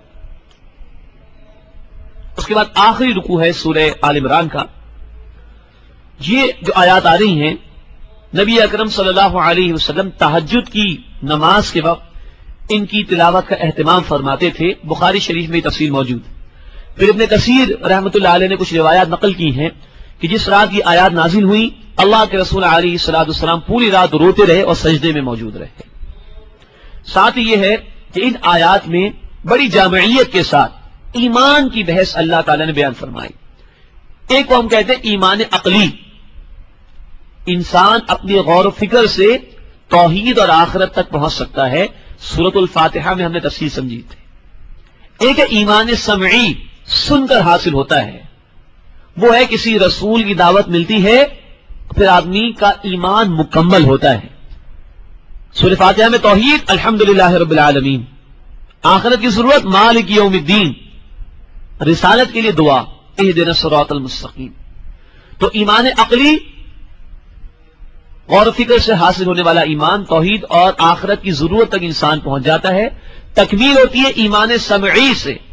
اس کے بعد آخری رکوع ہے سورہ آل عمران کا. یہ جو آیات آ رہی ہیں، نبی اکرم صلی اللہ علیہ وسلم تہجد کی نماز کے وقت ان کی تلاوت کا اہتمام فرماتے تھے. بخاری شریف میں تفصیل موجود. پھر ابن کثیر رحمۃ اللہ علیہ نے کچھ روایات نقل کی ہیں کہ جس رات کی آیات نازل ہوئی اللہ کے رسول علیہ الصلوۃ والسلام پوری رات روتے رہے اور سجدے میں موجود رہے. ساتھ یہ ہے کہ ان آیات میں بڑی جامعیت کے ساتھ ایمان کی بحث اللہ تعالی نے بیان فرمائی. ایک کو ہم کہتے ہیں ایمان عقلی، انسان اپنی غور و فکر سے توحید اور آخرت تک پہنچ سکتا ہے. سورۃ الفاتحہ میں ہم نے تفصیل سمجھی تھی. ایک ہے ایمان سمعی، سن کر حاصل ہوتا ہے. وہ ہے کسی رسول کی دعوت ملتی ہے پھر آدمی کا ایمان مکمل ہوتا ہے. سورۃ فاتحہ میں توحید الحمدللہ رب العالمین، آخرت کی ضرورت مالک یوم الدین، رسالت کے لیے دعا اہدنا الصراط المستقیم. تو ایمان عقلی غور و فکر سے حاصل ہونے والا ایمان، توحید اور آخرت کی ضرورت تک انسان پہنچ جاتا ہے. تکمیل ہوتی ہے ایمان سمعی سے،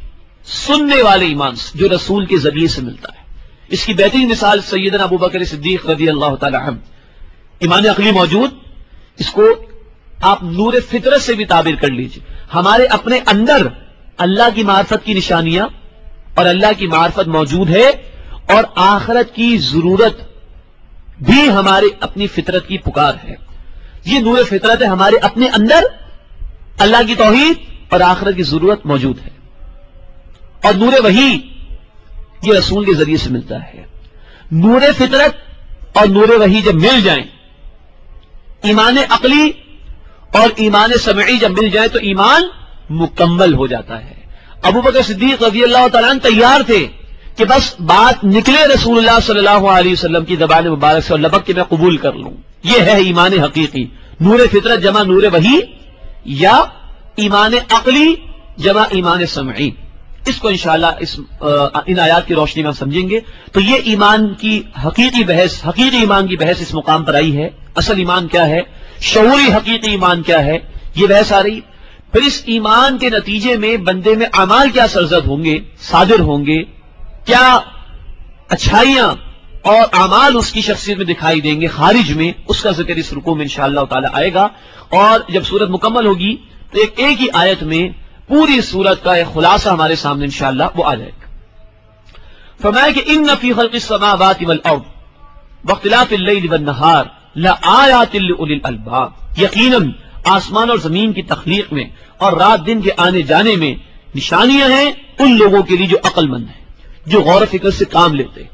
سننے والے ایمان سے جو رسول کے ذریعے سے ملتا ہے. اس کی بہترین مثال سیدنا ابو بکر صدیق رضی اللہ تعالی عنہ. ایمان عقلی موجود، اس کو آپ نور فطرت سے بھی تعبیر کر لیجیے. ہمارے اپنے اندر اللہ کی معرفت کی نشانیاں اور اللہ کی معرفت موجود ہے، اور آخرت کی ضرورت بھی ہمارے اپنی فطرت کی پکار ہے. یہ نور فطرت ہے، ہمارے اپنے اندر اللہ کی توحید اور آخرت کی ضرورت موجود ہے. اور نور وحی یہ رسول کے ذریعے سے ملتا ہے. نور فطرت اور نور وحی جب مل جائیں، ایمان عقلی اور ایمان سمعی جب مل جائیں تو ایمان مکمل ہو جاتا ہے. ابو بکر صدیق رضی اللہ تعالیٰ عنہ تیار تھے کہ بس بات نکلے رسول اللہ صلی اللہ علیہ وسلم کی زبان مبارک سے اور لبک کے میں قبول کر لوں. یہ ہے ایمان حقیقی، نور فطرت جمع نور وحی، یا ایمان عقلی جمع ایمان سمعی. اس کو انشاءاللہ اس ان آیات کی روشنی میں ہم سمجھیں گے. تو یہ ایمان کی حقیقی بحث، حقیقی ایمان کی بحث اس مقام پر آئی ہے. اصل ایمان کیا ہے، شعوری حقیقی ایمان کیا ہے، یہ بحث آ رہی. پھر اس ایمان کے نتیجے میں بندے میں اعمال کیا سرزد ہوں گے، صادر ہوں گے، کیا اچھائیاں اور اعمال اس کی شخصیت میں دکھائی دیں گے خارج میں، اس کا ذکر اس رکوع میں انشاءاللہ تعالی آئے گا. اور جب سورت مکمل ہوگی تو ایک ایک ہی آیت میں پوری سورت کا ایک خلاصہ ہمارے سامنے انشاءاللہ وہ آ جائے گا. فرمایا کہ ان فی خلق السماوات والارض واختلاف اللیل والنہار لآیات لأولی الالباب، یقیناً آسمان اور زمین کی تخلیق میں اور رات دن کے آنے جانے میں نشانیاں ہیں ان لوگوں کے لیے جو عقل مند ہیں، جو غور و فکر سے کام لیتے ہیں.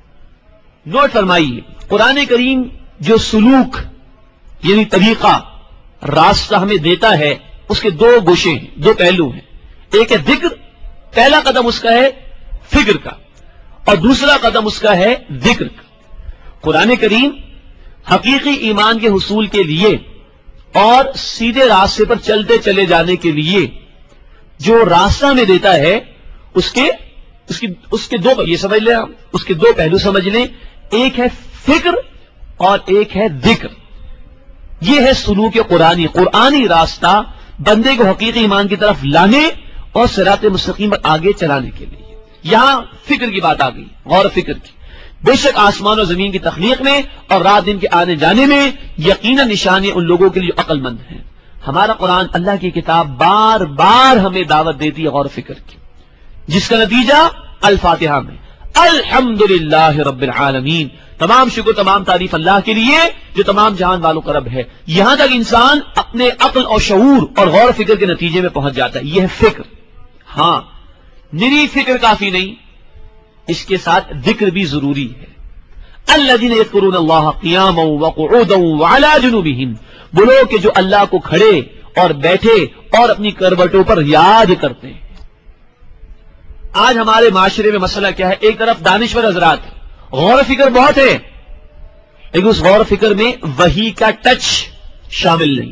نوٹ فرمائیے، قرآن کریم جو سلوک یعنی طریقہ راستہ ہمیں دیتا ہے، اس کے دو گوشے ہیں، دو پہلو ہیں. ایک ہے ذکر، پہلا قدم اس کا ہے فکر کا، اور دوسرا قدم اس کا ہے ذکر کا. قرآن کریم حقیقی ایمان کے حصول کے لیے اور سیدھے راستے پر چلتے چلے جانے کے لیے جو راستہ ہمیں دیتا ہے، اس کے اس کی اس کے دو یہ سمجھ لیں، اس کے دو پہلو سمجھ لیں. ایک ہے فکر اور ایک ہے ذکر. یہ ہے سلوک قرآنی، قرآنی راستہ بندے کو حقیقی ایمان کی طرف لانے اور صراط مستقیم پر آگے چلانے کے لیے. یہاں فکر کی بات آ گئی، غور و فکر کی. بے شک آسمان و زمین کی تخلیق میں اور رات دن کے آنے جانے میں یقیناً نشانی ان لوگوں کے لیے عقل مند ہیں. ہمارا قرآن اللہ کی کتاب بار بار ہمیں دعوت دیتی ہے غور و فکر کی، جس کا نتیجہ الفاتحہ میں الحمدللہ رب العالمین، تمام شکر تمام تعریف اللہ کے لیے جو تمام جہان والوں کا رب ہے. یہاں تک انسان اپنے عقل اور شعور اور غور و فکر کے نتیجے میں پہنچ جاتا ہے. یہ ہے فکر. ہاں، نری فکر کافی نہیں، اس کے ساتھ ذکر بھی ضروری ہے. الذین یذکرون اللہ قیاما وقعودا وعلی جنوبہم، وہ لوگ کہ جو اللہ کو کھڑے اور بیٹھے اور اپنی کروٹوں پر یاد کرتے ہیں. آج ہمارے معاشرے میں مسئلہ کیا ہے؟ ایک طرف دانشور حضرات غور و فکر بہت ہے، لیکن اس غور و فکر میں وحی کا ٹچ شامل نہیں.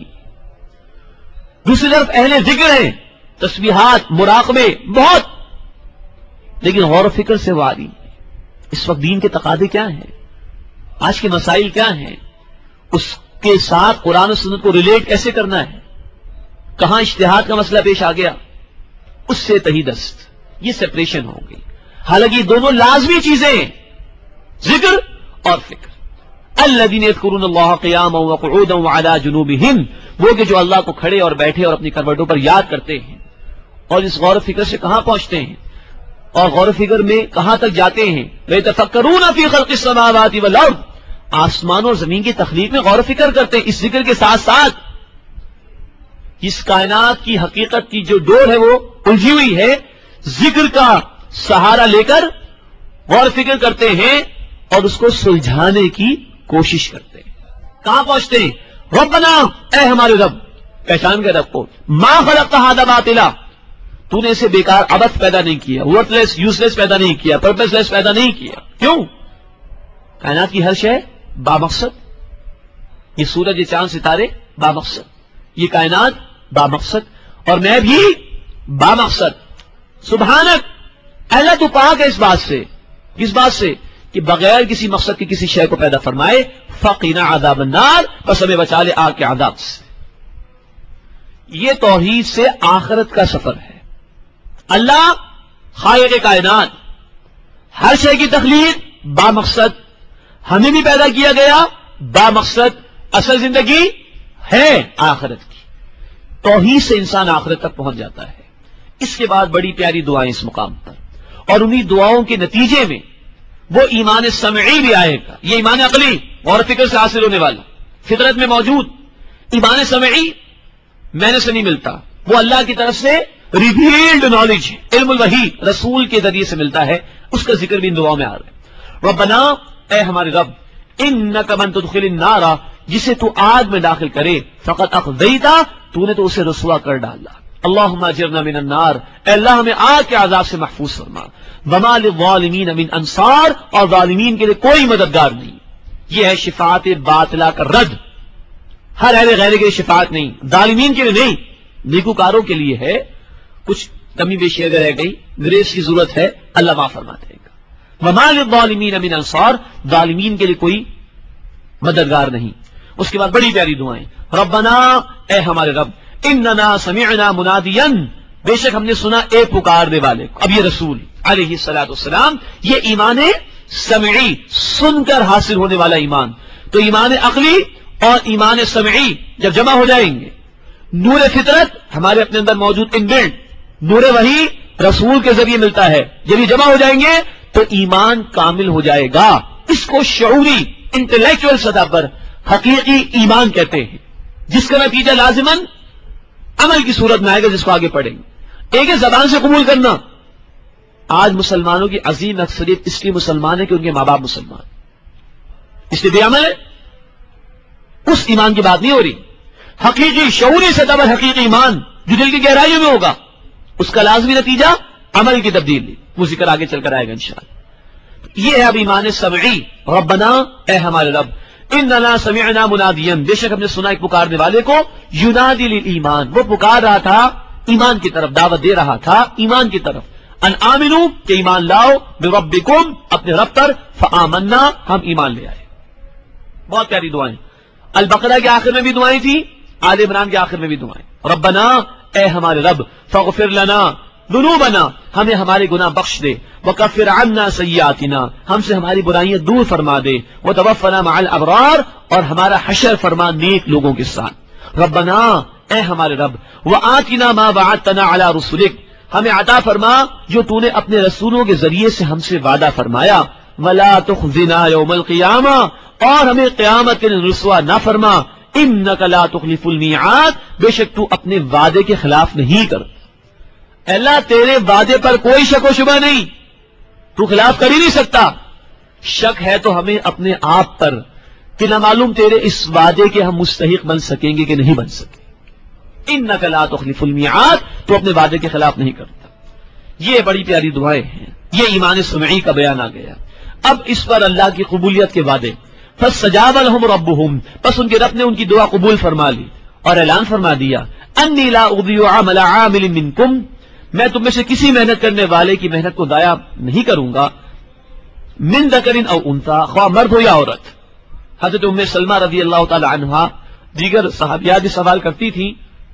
دوسری طرف اہل ذکر ہیں، تسبیحات مراقبے بہت، لیکن غور و فکر سے واری. اس وقت دین کے تقاضے کیا ہیں، آج کے مسائل کیا ہیں، اس کے ساتھ قرآن و سنت کو ریلیٹ کیسے کرنا ہے، کہاں اجتہاد کا مسئلہ پیش آ گیا، اس سے تہی دست یہ سپریشن ہو گئی. حالانکہ دونوں لازمی چیزیں ہیں، ذکر اور فکر. الذین یذکرون اللہ قیاما وقعودا وعلی جنوبہم، وہ کہ جو اللہ کو کھڑے اور بیٹھے اور اپنی کروٹوں پر یاد کرتے ہیں. اور اس غور و فکر سے کہاں پہنچتے ہیں اور غور و فکر میں کہاں تک جاتے ہیں؟ وَيَتَفَكَّرُونَ فِي خَلْقِ السَّمَاوَاتِ وَالْأَرْضِ، آسمان اور زمین کی تخلیق میں غور و فکر کرتے ہیں. اس ذکر کے ساتھ ساتھ اس کائنات کی حقیقت کی جو ڈور ہے وہ الجھی ہوئی ہے، ذکر کا سہارا لے کر غور و فکر کرتے ہیں اور اس کو سلجھانے کی کوشش کرتے ہیں. کہاں پہنچتے ہیں؟ ربنا، اے ہمارے رب، پہچان کے رب کو، ما خلقت ھذا باطلا، تو نے اسے بیکار عبث پیدا نہیں کیا، ورتھ لیس یوز لیس پیدا نہیں کیا، پرپز لیس پیدا نہیں کیا. کیوں؟ کائنات کی ہر شے بامقصد. یہ سورج، یہ چاند، ستارے بامقصد، یہ کائنات بامقصد، اور میں بھی بامقصد. سبحانک، اللہ تو پاک ہے اس بات سے، اس بات سے کہ بغیر کسی مقصد کے کسی شے کو پیدا فرمائے. فقنا عذاب النار، بس ہمیں بچا لے آگ کے عذاب سے. یہ توحید سے آخرت کا سفر ہے. اللہ خالق کائنات، ہر شے کی تخلیق با مقصد، ہمیں بھی پیدا کیا گیا با مقصد، اصل زندگی ہے آخرت کی، توحید سے انسان آخرت تک پہنچ جاتا ہے۔ اس کے بعد بڑی پیاری دعائیں اس مقام پر، اور انہی دعاؤں کے نتیجے میں وہ ایمان سمعی بھی آئے گا۔ یہ ایمان عقلی اور فکر سے حاصل ہونے والا، فطرت میں موجود ایمان سمعی میں سے نہیں ملتا، وہ اللہ کی طرف سے ریویلڈ نالج، علم الوحی رسول کے ذریعے سے ملتا ہے، اس کا ذکر بھی ان دعاؤں میں آ رہا ہے۔ ربنا، اے ہمارے رب، انک من تدخل النار، جسے تو آگ میں داخل کرے، فقط اخزیتا، تو نے تو اسے رسوا کر ڈالا۔ اللہم اجرنا من النار، اے اللہ ہمیں آگ کے عذاب سے محفوظ فرما۔ وما للظالمین من انصار، اور ظالمین کے لیے کوئی مددگار نہیں۔ یہ ہے شفاعت باطلہ کا رد، ہر اہل غیر کے لیے شفاعت نہیں، ظالمین کے لیے نہیں، نیکوکاروں کے لیے ہے۔ کچھ کمی بیشی اگر رہ گئی، گریس کی ضرورت ہے، اللہ معاف فرما دے گا۔ وما للظالمین من انصار، ظالمین کے لیے کوئی مددگار نہیں۔ اس کے بعد بڑی پیاری دعائیں، ربنا، اے ہمارے رب، اننا سمعنا منادیا، بے شک ہم نے سنا اے پکارنے والے کو۔ اب یہ رسول علیہ الصلوۃ والسلام، یہ ایمان سمعی، سن کر حاصل ہونے والا ایمان۔ تو ایمان عقلی اور ایمان سمعی جب جمع ہو جائیں گے، نور فطرت ہمارے اپنے اندر موجود انبلڈ، نور وحی رسول کے ذریعے ملتا ہے، جب یہ جمع ہو جائیں گے تو ایمان کامل ہو جائے گا۔ اس کو شعوری انٹلیکچوئل سطح پر حقیقی ایمان کہتے ہیں، جس کا نتیجہ لازماً عمل کی صورت میں آئے گا، جس کو آگے پڑھیں گے۔ ایک ہے زبان سے قبول کرنا۔ آج مسلمانوں کی عظیم اکثریت اس لیے مسلمان ہے کہ ان کے ماں باپ مسلمان، اس لیے بے عمل ہے۔ اس ایمان کی بات نہیں ہو رہی، حقیقی شعوری سطح پر حقیقی ایمان جو دل کی گہرائیوں میں ہوگا، اس کا لازمی نتیجہ عمل کی تبدیلی، وہ ذکر آگے چل کر آئے گا انشاءاللہ۔ یہ ہے اب ایمان سمعی، ربنا، اے ہمارے رب، اننا سمعنا منادیا، بے شک ہم نے سنا ایک پکارنے والے کو، ینادی للایمان، وہ پکار رہا تھا ایمان کی طرف، دعوت دے رہا تھا ایمان کی طرف، ان آمنو، کہ ایمان لاؤ، بربکم، اپنے رب پر، فآمنا، ہم ایمان لے آئے۔ بہت پیاری دعائیں، البقرہ کے آخر میں بھی دعائیں تھیں، آل عمران کے آخر میں بھی دعائیں۔ ربنا، اے ہمارے رب، فاغفر لنا ذنوبنا، ہمیں ہمارے گناہ بخش دے، وکفر عنا سیئاتنا، ہم سے ہماری برائیاں دور فرما دے، وتوفنا مع الابرار، اور ہمارا حشر فرما نیک لوگوں کے ساتھ۔ ربنا، اے ہمارے رب، وآتنا ما وعدتنا علی رسلک، ہمیں عطا فرما جو تو نے اپنے رسولوں کے ذریعے سے ہم سے وعدہ فرمایا، ولا تخزنا یوم القیامہ، اور ہمیں قیامت کے دن رسوا نہ فرما، انک لا تخلف المیعاد، بے شک تو اپنے وعدے کے خلاف نہیں کر۔ اللہ، تیرے وعدے پر کوئی شک و شبہ نہیں، تو خلاف کر ہی نہیں سکتا۔ شک ہے تو ہمیں اپنے آپ پر کہ نہ معلوم تیرے اس وعدے کے ہم مستحق بن سکیں گے کہ نہیں بن سکیں۔ انک لا تخلف المیعاد، تو اپنے وعدے کے خلاف نہیں کرتا۔ یہ بڑی پیاری دعائیں ہیں، یہ ایمان سمعی کا بیان آ گیا۔ اب اس پر اللہ کی قبولیت کے وعدے، فاستجاب لهم ربهم، پس ان کے رب نے ان کی دعا قبول فرما لی اور اعلان فرما دیا، انی لا اضیع عمل عامل منکم، میں تم میں سے کسی محنت کرنے والے کی محنت کو ضائع نہیں کروں گا، من ذکر او انثی، خواہ مرد ہو یا عورت۔ حضرت ام سلمہ رضی اللہ تعالی عنہا دیگر صحابیات بھی سوال کرتی تھیں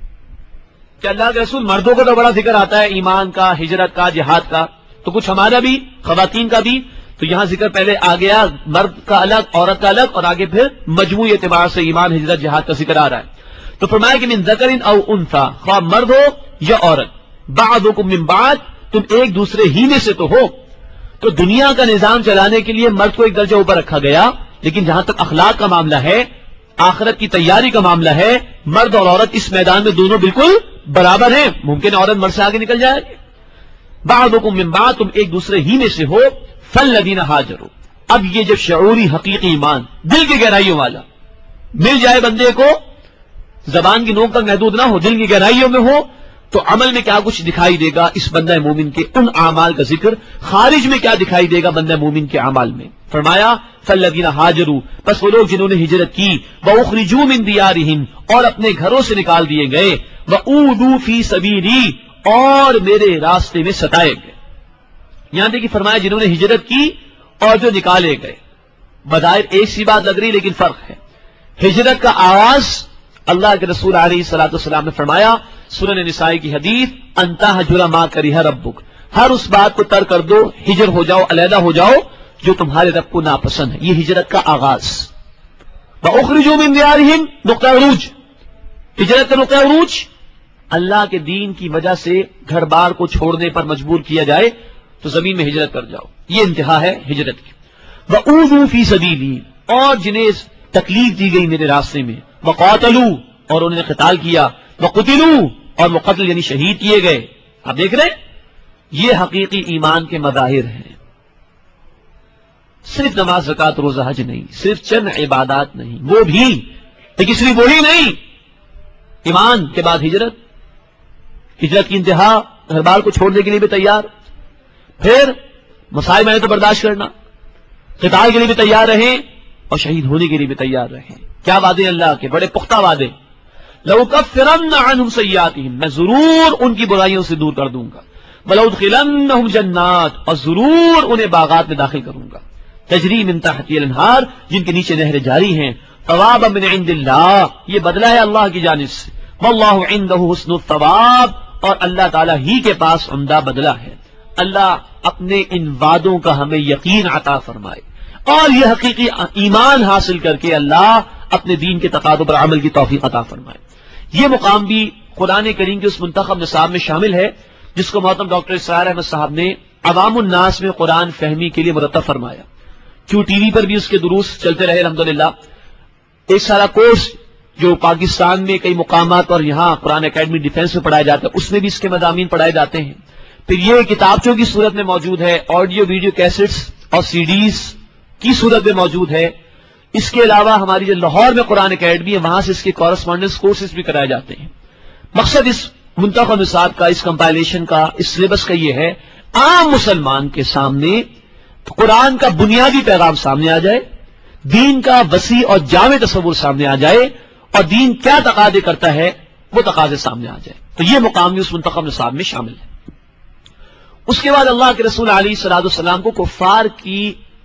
کہ اللہ کے رسول، مردوں کو تو بڑا ذکر آتا ہے ایمان کا، ہجرت کا، جہاد کا، تو کچھ ہمارا بھی، خواتین کا بھی، تو یہاں ذکر پہلے آ گیا مرد کا الگ، عورت کا الگ، اور آگے پھر مجموعی اعتبار سے ایمان، ہجرت، جہاد کا ذکر آ رہا ہے۔ تو فرمایا کہ من ذکر او انثی، خواہ مرد ہو یا عورت، بعضکم من بعض، تم ایک دوسرے ہی میں سے تو ہو۔ تو دنیا کا نظام چلانے کے لیے مرد کو ایک درجہ اوپر رکھا گیا، لیکن جہاں تک اخلاق کا معاملہ ہے، آخرت کی تیاری کا معاملہ ہے، مرد اور عورت اس میدان میں دونوں بالکل برابر ہیں۔ ممکن عورت مرد سے آگے نکل جائے، بعضکم من بعض، تم ایک دوسرے ہی میں سے ہو، فالذین ہاجروا۔ اب یہ جب شعوری حقیقی ایمان دل کی گہرائیوں والا مل جائے بندے کو، زبان کی نوک تک محدود نہ ہو، دل کی گہرائیوں میں ہو، تو عمل میں کیا کچھ دکھائی دے گا اس بندہ مومن کے ان اعمال کا ذکر، خارج میں کیا دکھائی دے گا بندہ مومن کے اعمال میں۔ فرمایا فالذین ہاجروا، پس وہ لوگ جنہوں نے ہجرت کی، واخرجوا من دیارہم، اور اپنے گھروں سے نکال دیے گئے، واوذوا فی سبیلی، اور میرے راستے میں ستائے گئے۔ یہاں دیکھیے فرمایا جنہوں نے ہجرت کی اور جو نکالے گئے، بظاہر ایک سی بات لگ رہی لیکن فرق ہے۔ ہجرت کا آغاز اللہ کے رسول علیہ الصلوۃ والسلام نے فرمایا، سنن نسائی کی حدیث، ان تہجر ما کرہ ربک ہر اس بات کو ترک کر دو، ہجر ہو جاؤ، علیحدہ ہو جاؤ جو تمہارے رب کو ناپسند ہے. یہ ہجرت کا آغاز. وَأُخْرِجُوا مِن دِيَارِهِمْ نقطہ عروج. ہجرت کا نقطہ عروج اللہ کے دین کی وجہ سے گھر بار کو چھوڑنے پر مجبور کیا جائے تو زمین میں ہجرت کر جاؤ. یہ انتہا ہے ہجرت کی. وَأُوذُوا فِي سَبِيلِي، اور جنہیں تکلیف دی گئی میرے راستے میں. وَقَاتَلُوا، اور انہوں نے قتال کیا. وَقُتِلُوا، اور وہ قتل یعنی شہید کیے گئے. آپ دیکھ رہے ہیں یہ حقیقی ایمان کے مظاہر ہیں. صرف نماز زکات روزہ حج نہیں، صرف چند عبادات نہیں، وہ بھی لیکن صرف وہی نہیں. ایمان کے بعد ہجرت، ہجرت کی انتہا گھر بار کو چھوڑنے کے لیے بھی تیار، پھر مسائل میں تو برداشت کرنا، قتال کے لیے بھی تیار رہیں اور شہید ہونے کے لیے بھی تیار رہیں. کیا وعدے اللہ کے، بڑے پختہ وعدے. لَأُكَفِّرَنَّ عَنْهُمْ سَيِّئَاتِهِمْ، میں ضرور ان کی برائیوں سے دور کر دوں گا. وَلَأُدْخِلَنَّهُمْ جَنَّاتٍ، اور ضرور انہیں باغات میں داخل کروں گا. تجری من تحتها الانہار، جن کے نیچے نہریں جاری ہیں. ثوابا من عند اللہ، یہ بدلہ ہے اللہ کی جانب سے. واللہ عنده حسن الثواب، اور اللہ تعالیٰ ہی کے پاس عمدہ بدلہ ہے. اللہ اپنے ان وعدوں کا ہمیں یقین عطا فرمائے اور یہ حقیقی ایمان حاصل کر کے اللہ اپنے دین کے تقاضوں پر عمل کی توفیق عطا فرمائے. یہ مقام بھی قرآن کریم کے اس منتخب نصاب میں شامل ہے جس کو محترم ڈاکٹر اسرار احمد صاحب نے عوام الناس میں قرآن فہمی کے لیے مرتب فرمایا. کیوں ٹی وی پر بھی اس کے دروس چلتے رہے الحمدللہ. ایک سارا کورس جو پاکستان میں کئی مقامات اور یہاں قرآن اکیڈمی ڈیفینس میں پڑھایا جاتا ہے اس میں بھی اس کے مضامین پڑھائے جاتے ہیں. پھر یہ کتابچوں کی صورت میں موجود ہے، آڈیو ویڈیو کیسٹس اور سی ڈیز کی صورت میں موجود ہے. اس کے علاوہ ہماری جو لاہور میں قرآن اکیڈمی ہے وہاں سے اس کے کورسپونڈنس کورسز بھی کرائے جاتے ہیں. مقصد اس منتخب نصاب کا، اس کمپائلیشن کا، اس سلیبس کا یہ ہے عام مسلمان کے سامنے قرآن کا بنیادی پیغام سامنے آ جائے، دین کا وسیع اور جامع تصور سامنے آ جائے اور دین کیا تقاضے کرتا ہے وہ تقاضے سامنے آ جائے. تو یہ مقام بھی اس منتخب نصاب میں شامل ہے. اس کے بعد اللہ کے رسول علیہ الصلوۃ والسلام کو کفار کی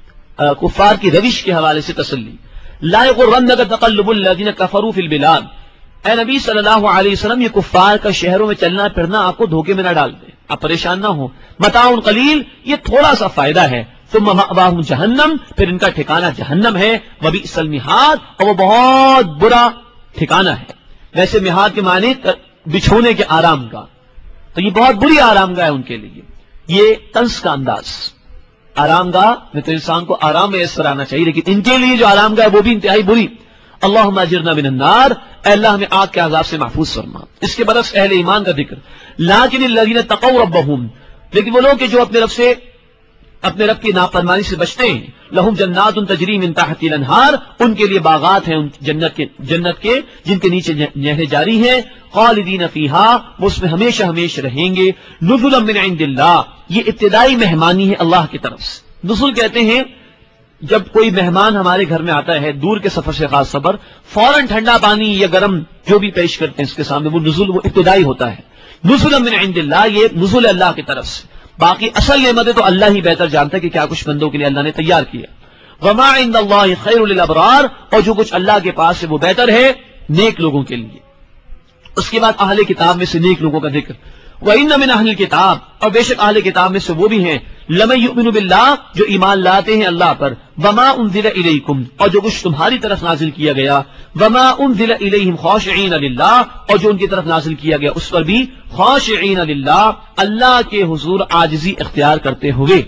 کفار کی روش کے حوالے سے تسلی. لا یغرنک تقلب الذین کفروا فی البلاد، اے نبی صلی اللہ علیہ وسلم یہ کفار کا شہروں میں چلنا پھرنا آپ کو دھوکے میں نہ ڈال دے، آپ پریشان نہ ہوں. متاع قلیل، یہ تھوڑا سا فائدہ ہے. ثم مأواہم جہنم، پھر ان کا ٹھکانہ جہنم ہے. وبئس المہاد، اور وہ بہت برا ٹھکانہ ہے. ویسے مہاد کے معنی بچھونے کے آرام کا، تو یہ بہت بری آرام گاہ ہے ان کے لیے. یہ طنز کا انداز، آرام گاہ میں تو انسان کو آرام میسر آنا چاہیے لیکن ان کے لیے جو آرام گاہ ہے وہ بھی انتہائی بری. اللہم اجرنا من النار، اے اللہ ہمیں آگ کے عذاب سے محفوظ فرما. اس کے برعکس اہل ایمان کا ذکر. لیکن الذین اتقوا ربہم، لیکن وہ لوگ کہ جو اپنے رب سے اپنے رب کی نافرمانی سے بچتے ہیں. لہم جنات تجری من تحت الانہار، ان کے لیے باغات ہیں جنت کے جنت کے جن کے نیچے نہریں جاری ہیں. خالدین فیہا، وہ اس میں ہمیشہ ہمیشہ رہیں گے. نزلا من عند اللہ، یہ ابتدائی مہمانی ہے اللہ کی طرف سے. نزل کہتے ہیں جب کوئی مہمان ہمارے گھر میں آتا ہے دور کے سفر سے خاص سفر، فوراً ٹھنڈا پانی یا گرم جو بھی پیش کرتے ہیں اس کے سامنے، وہ نزل وہ ابتدائی ہوتا ہے. نزلا من عند اللہ، یہ نزل اللہ کی طرف سے. باقی اصل نعمتیں تو اللہ ہی بہتر جانتا ہے کہ کیا کچھ بندوں کے لیے اللہ نے تیار کیا. وما عند اللہ خیر للابرار، اور جو کچھ اللہ کے پاس ہے وہ بہتر ہے نیک لوگوں کے لیے. اس کے بعد اہل کتاب میں سے نیک لوگوں کا ذکر. وَإِنَّ مِنْ أَهْلِ الْكِتَابِ، اور بے شک اہل کتاب میں سے وہ بھی ہیں لَمَن يُؤْمِنُ بِاللَّهِ، جو ایمان لاتے ہیں اللہ پر. وَمَا أُنزِلَ إِلَيْكُمْ، اور جو کچھ تمہاری طرف نازل کیا گیا. وَمَا أُنزِلَ إِلَيْهِمْ خَاشِعِينَ لِلَّهِ، اور جو ان کی طرف نازل کیا گیا اس پر بھی خاشعین للہ، اللہ کے حضور عاجزی اختیار کرتے ہوئے.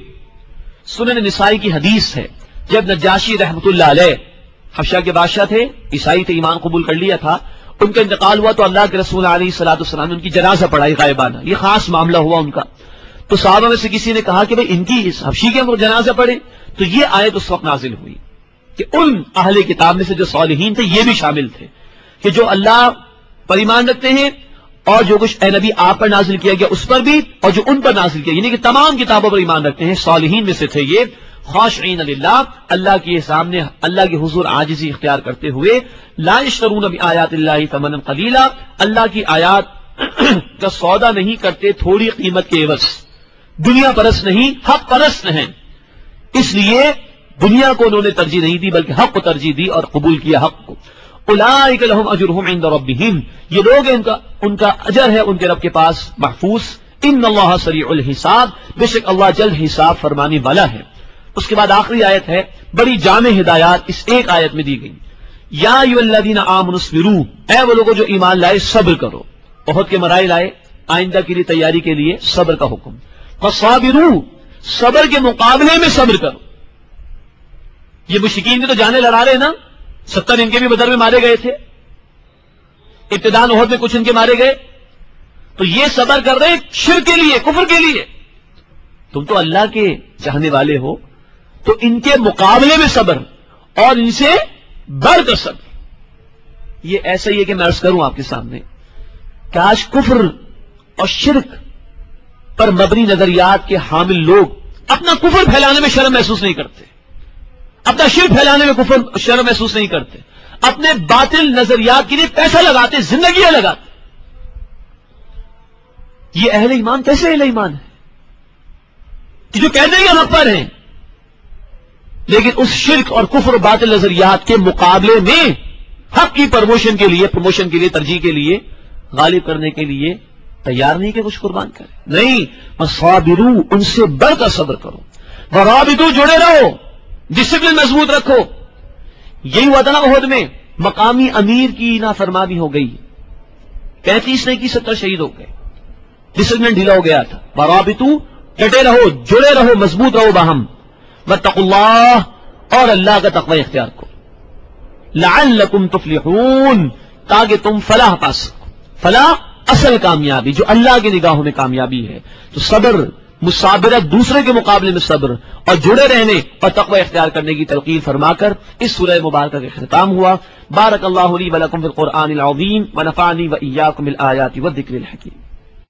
سنن نسائی کی حدیث ہے جب نجاشی رحمت اللہ علیہ حبشہ کے بادشاہ تھے، عیسائی تھے، ایمان قبول کر لیا تھا، ان کا انتقال ہوا تو اللہ کے رسول علیہ الصلوۃ والسلام نے ان کی جنازہ پڑھائی غائبانہ. یہ خاص معاملہ ہوا ان کا. تو صحابہ میں سے کسی نے کہا کہ بھئی ان کی اس حبشی کے جنازہ پڑھے. تو یہ آیت اس وقت نازل ہوئی کہ ان اہل کتاب میں سے جو صالحین تھے یہ بھی شامل تھے کہ جو اللہ پر ایمان رکھتے ہیں اور جو کچھ اے نبی آپ پر نازل کیا گیا اس پر بھی، اور جو ان پر نازل کیا، یعنی کہ تمام کتابوں پر ایمان رکھتے ہیں. صالحین میں سے تھے یہ خاشعین للہ، اللہ کے سامنے اللہ کے حضور عاجزی اختیار کرتے ہوئے. لا یشترون بآیات اللہ ثمنا قلیلا، اللہ کی آیات کا سودا نہیں کرتے تھوڑی قیمت کے عوض. دنیا پرست نہیں، حق پرست ہیں. اس لیے دنیا کو انہوں نے ترجیح نہیں دی بلکہ حق کو ترجیح دی اور قبول کیا حق کو. اولئک لہم اجرہم عند ربہم، یہ لوگ ان کا ان کا اجر ہے ان کے رب کے پاس محفوظ. ان اللہ سریع الحساب، بے شک اللہ جلد حساب فرمانے والا ہے۔ اس کے بعد آخری آیت ہے، بڑی جامع ہدایات اس ایک آیت میں دی گئی۔ یا ایھا الذین آمنوا اصبروا، اے وہ لوگوں جو ایمان لائے صبر کرو۔ احد کے مراحل آئے، آئندہ کے لیے تیاری کے لیے صبر کا حکم۔ فصابروا، صبر کے مقابلے میں صبر کرو۔ یہ مشرکین بھی تو جانے لڑا رہے نا، ستر ان کے بھی بدر میں مارے گئے تھے، ابتداء احد میں کچھ ان کے مارے گئے، تو یہ صبر کر رہے شرک کے لیے، کفر کے لیے۔ تم تو اللہ کے چاہنے والے ہو، تو ان کے مقابلے میں صبر اور ان سے بڑھ کر صبر۔ یہ ایسا ہی ہے کہ میں عرض کروں آپ کے سامنے کہ آج کفر اور شرک پر مبنی نظریات کے حامل لوگ اپنا کفر پھیلانے میں شرم محسوس نہیں کرتے، اپنا شرک پھیلانے میں کفر شرم محسوس نہیں کرتے، اپنے باطل نظریات کے لیے پیسہ لگاتے، زندگیاں لگاتے۔ یہ اہل ایمان کیسے اہل ایمان ہے کہ جو کہتے ہیں کہ ہم حق پر ہیں، لیکن اس شرک اور کفر و باطل نظریات کے مقابلے میں حق کی پروموشن کے لیے پروموشن کے لیے ترجیح کے لیے غالب کرنے کے لیے تیار نہیں کہ کچھ قربان کرے۔ نہیں، فصابروا، ان سے بڑھ کر صبر کرو، ورابطوا، جڑے رہو، ڈسپلن مضبوط رکھو۔ یہی ہوا تھا نا احد میں، مقامی امیر کی نافرمانی ہو گئی، پینتیس نے کی ستر شہید ہو گئے، ڈسپلن ڈھیلا ہو گیا تھا۔ ورابطوا، ڈٹے رہو، جڑے رہو، مضبوط رہو باہم۔ واتقوا اللہ، اور اللہ کا تقوی اختیار کرو۔ لعلکم تفلحون، تاکہ تم فلاح پا سکو۔ فلاح اصل کامیابی جو اللہ کی نگاہوں میں کامیابی ہے۔ تو صبر، مصابرت، دوسرے کے مقابلے میں صبر اور جڑے رہنے اور تقوی اختیار کرنے کی تلقین فرما کر اس سورہ مبارکہ کا اختتام ہوا۔ بارک اللہ لی ولکم فی القرآن العظیم ونفعنی وإیاکم بالآیات والذکر الحکیم۔